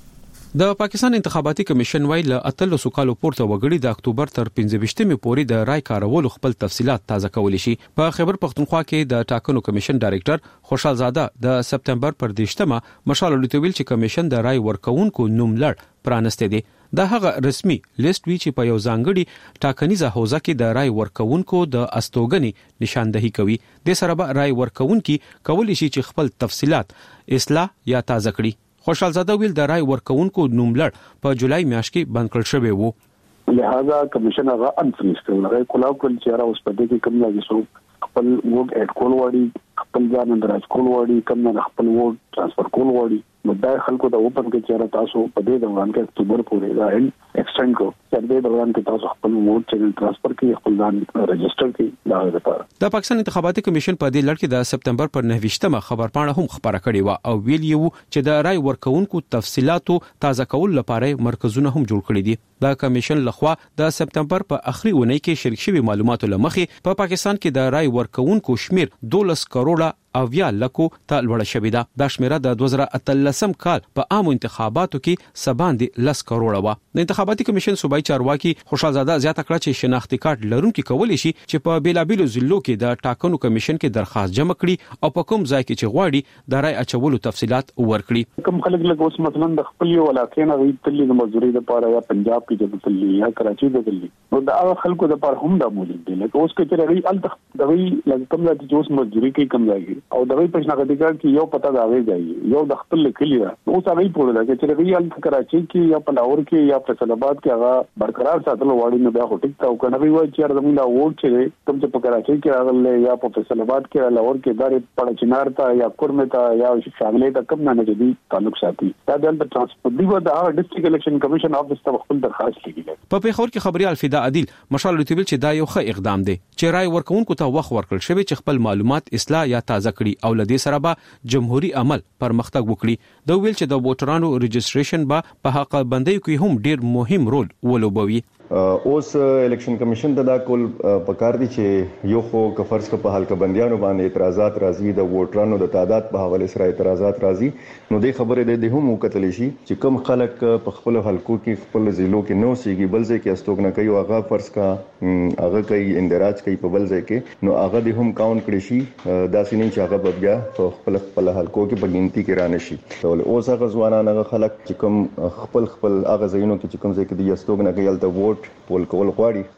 د پاکستان انتخاباتي کمیشن ویل اتلو سوکالو پورته وګړي د اکتوبر تر پنځه ویشتمې پورې د رای کارولو خپل تفصيلات تازه کولی شي. په خیبر پختونخوا کې د ټاکنو کمیشن ډایریکټر خوشحال زاده د سپتمبر پر دیشتمه مشال لټویل چې کمیشن د رای ورکوونکو نوملړ پرانسته دي. دا هغه رسمي لیست وی چې په یو ځانګړي ټاکنیزه حوزه کې د رای ورکوونکو د استوګنې نشاندهي کوي. د سره به رای ورکوونکي کولی شي چې خپل تفصيلات اصلاح یا تازه کړي. خوشحال زاده ویل د رای ورکوونکو نوملړ په جولای میاشت کې بند کړل شوی وو. لہذا کمیشن هغه انفریز کړل. هغه کولاو کول چې را اوس په دې کې کوم ځای څو خپل ووټ اډ کول وړي خپل ځان اندراج کول وړي کوم نه خپل ووټ ټرانسفر کول وړي نو دا خلکو ته اوپن کې چې را تاسو په دې دوران کې اکتوبر پورې دا ایکسټند کو چې دې دوران کې تاسو خپل ووټ چینل ټرانسفر کړئ خپل ځان رجسٹر کړئ دا لپاره. د پاکستان انتخاباتي کمیشن په دې لړ کې د سپتمبر پر نهه ویشتمه خبرپاڼه هم خبره کړې و او ویل یو چې د رای ورکوونکو تفصيلاتو تازه کول لپاره مرکزونه هم جوړ کړي دي. د کمیشن لخوا د سپتمبر په اخري اونۍ کې شریک شوی معلوماتو لمخې په پا پاکستان کې د رای ورکوونکو شمیر دولس کروڑه اویا لکو ته لوړ شوې ده. دا شمیره د دوه زره اتلسم کال په عامو انتخاباتو کې سباندې لس کروڑه و. د انتخاباتي کمیشن صوبایي چارواکي خوشحال زاده زیاته کړه چې شناختی کارت لرونکي کولی شي چې په بیلابیلو ضلعو کې د ټاکنو کمیشن کې درخواست جمع کړي او په کوم ځای کې چې غواړي د رای اچولو تفصيلات ورکړي. کوم خلک لکه اوس مثلا د خپل یو علاقې نه وي تللی د مزدوري لپاره یا پنجاب کې د تللی یا کراچي د تللی نو دا خلکو د لپاره هم د موجود دي. لکه اوس کې چې رغي ال دغه لږ کم ځای چې اوس مزدوري کې کم ځای او دغه پښناګدګر کې یو پتا دا وی ځای یو د خپل کلی دا اوس هغه پوره دا چې رغي ال کراچي کې یا پلاور کې یا فیصل آباد کې هغه برقرار ساتل وړي نو بیا هټیک تا او کنه وی وای چې زموږ دا ووټ چې کوم چې په کراچي کې راغله یا په فیصل آباد کې لاور کې داري پړ چنار تا یا کورمه تا یا شاملې تا کم نه جدي تعلق ساتي دا د ترانسپورت دی دا ډیسټریکټ الیکشن کمیشن افیس ته خپل درخواست لګیږي. په پیښور کې خبري الفدا عادل مشال لټویل چې دا یو ښه اقدام دی چې رای ورکوونکو ته وخت ورکړل شوی چې خپل معلومات اصلاح یا تازه کړي او لدې سره به جمهوریت عمل پرمختګ وکړي. دا ویل چې د ووټرانو رجسټریشن به په حق بندۍ کې هم ډیر مهم رول ولوبوي. اوس الیکشن کمیشن ته دا کول پکار دي چې یو خو کفرس په حلقه بندیانو باندې اعتراضات راځي د ووټرانو د تعداد په حواله سره اعتراضات راځي نو د خبرې د هم وکتل شي چې کم خلک په خپل حلقو کې خپل ضلعو کې نو سیږي بل ځای کې استوګنه کوي او هغه فرض کا هغه کوي اندراج کوي په بل ځای کې نو هغه د هم کاونټ کړي شي دا سینې چې هغه بیا په خپل خپل حلقو کې په ګنتی کې رانه شي. ټول اوس هغه ځوانان هغه خلک چې کوم خپل خپل هغه ځایونو کې چې کوم ځای کې د استوګنه کوي الته ووټ پول کول غواړي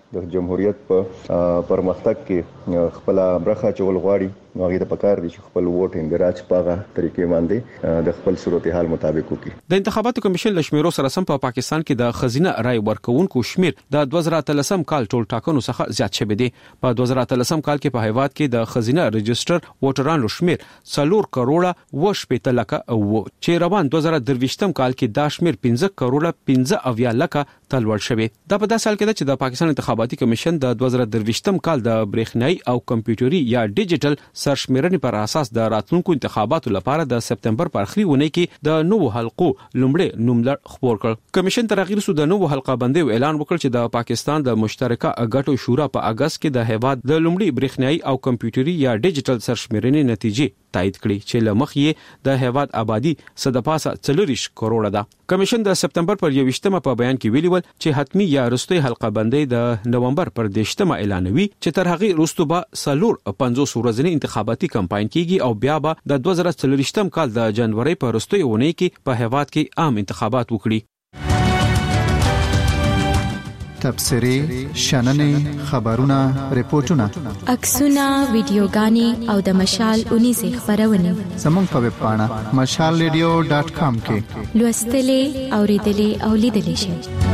د جمهوریت په پرمختګ کې خپل برخه چول غواړي نو هغه د پکار دي چې خپل ووټ اندراج پاغه طریقې باندې د خپل صورتحال مطابق وکړي. د انتخاباتو کمیشن لشمیرو سره سم په پاکستان کې د خزینه رای ورکوونکو شمیر د دوه زره اتلسم کال ټول ټاکنو څخه زیات شوی دی. په دوه زره اتلسم کال کې په هیواد کې د خزینه رجستر ووټرانو شمیر څلور کروڑه و شپږ لکه او چې روان دوه زره درویشتم کال کې دا شمیر پنځه کروڑه پنځه اویا لکه تلوړ شوی. دا په داسې حال کې چې د پاکستان انتخاباتي کمیشن د دوه زره درویشتم کال د برېښنايي او کمپیوټري یا ډیجیټل سرشمیرنې پر اساس د راتلونکو انتخاباتو لپاره د سپتمبر پر اخري ونې کې د نوو حلقو لومړی نوملړ خبر کړ. کمیشن تر هغه وروسته د نوو حلقه بندۍ اعلان وکړ چې د پاکستان د مشترکه اګټو شورا په اگست کې د هیواد د لومړي برېښنايي او کمپیوټري یا ډیجیټل سرشمیرنې نتیجې تایید کړي چې لمخ یې د هیواد آبادی صدپاسه څلوریش کروڑه ده. کمیشن د سپتمبر پر یوشتمه په بیان کې ویلي ول چې حتمی یا رستوي حلقه بندۍ د نومبر پر دیشتمه اعلانوي چې تر هغه وروسته به سلور پنځوس ورځې انتخاباتي کمپاین کیږي او بیا به د دوه زره څلوریشتم کال د جنوري پر رستوي ونې کې په هیواد کې عام انتخابات وکړي. تبصرې، شننې، خبرونه، ریپورتونه، عکسونه، ویډیوګانې او د مشال اونیزه خبرونه زموږ په ویب پاڼه مشال ریډیو ډاټ کام کې لوستلې، اوریدلې او لیدلې شئ.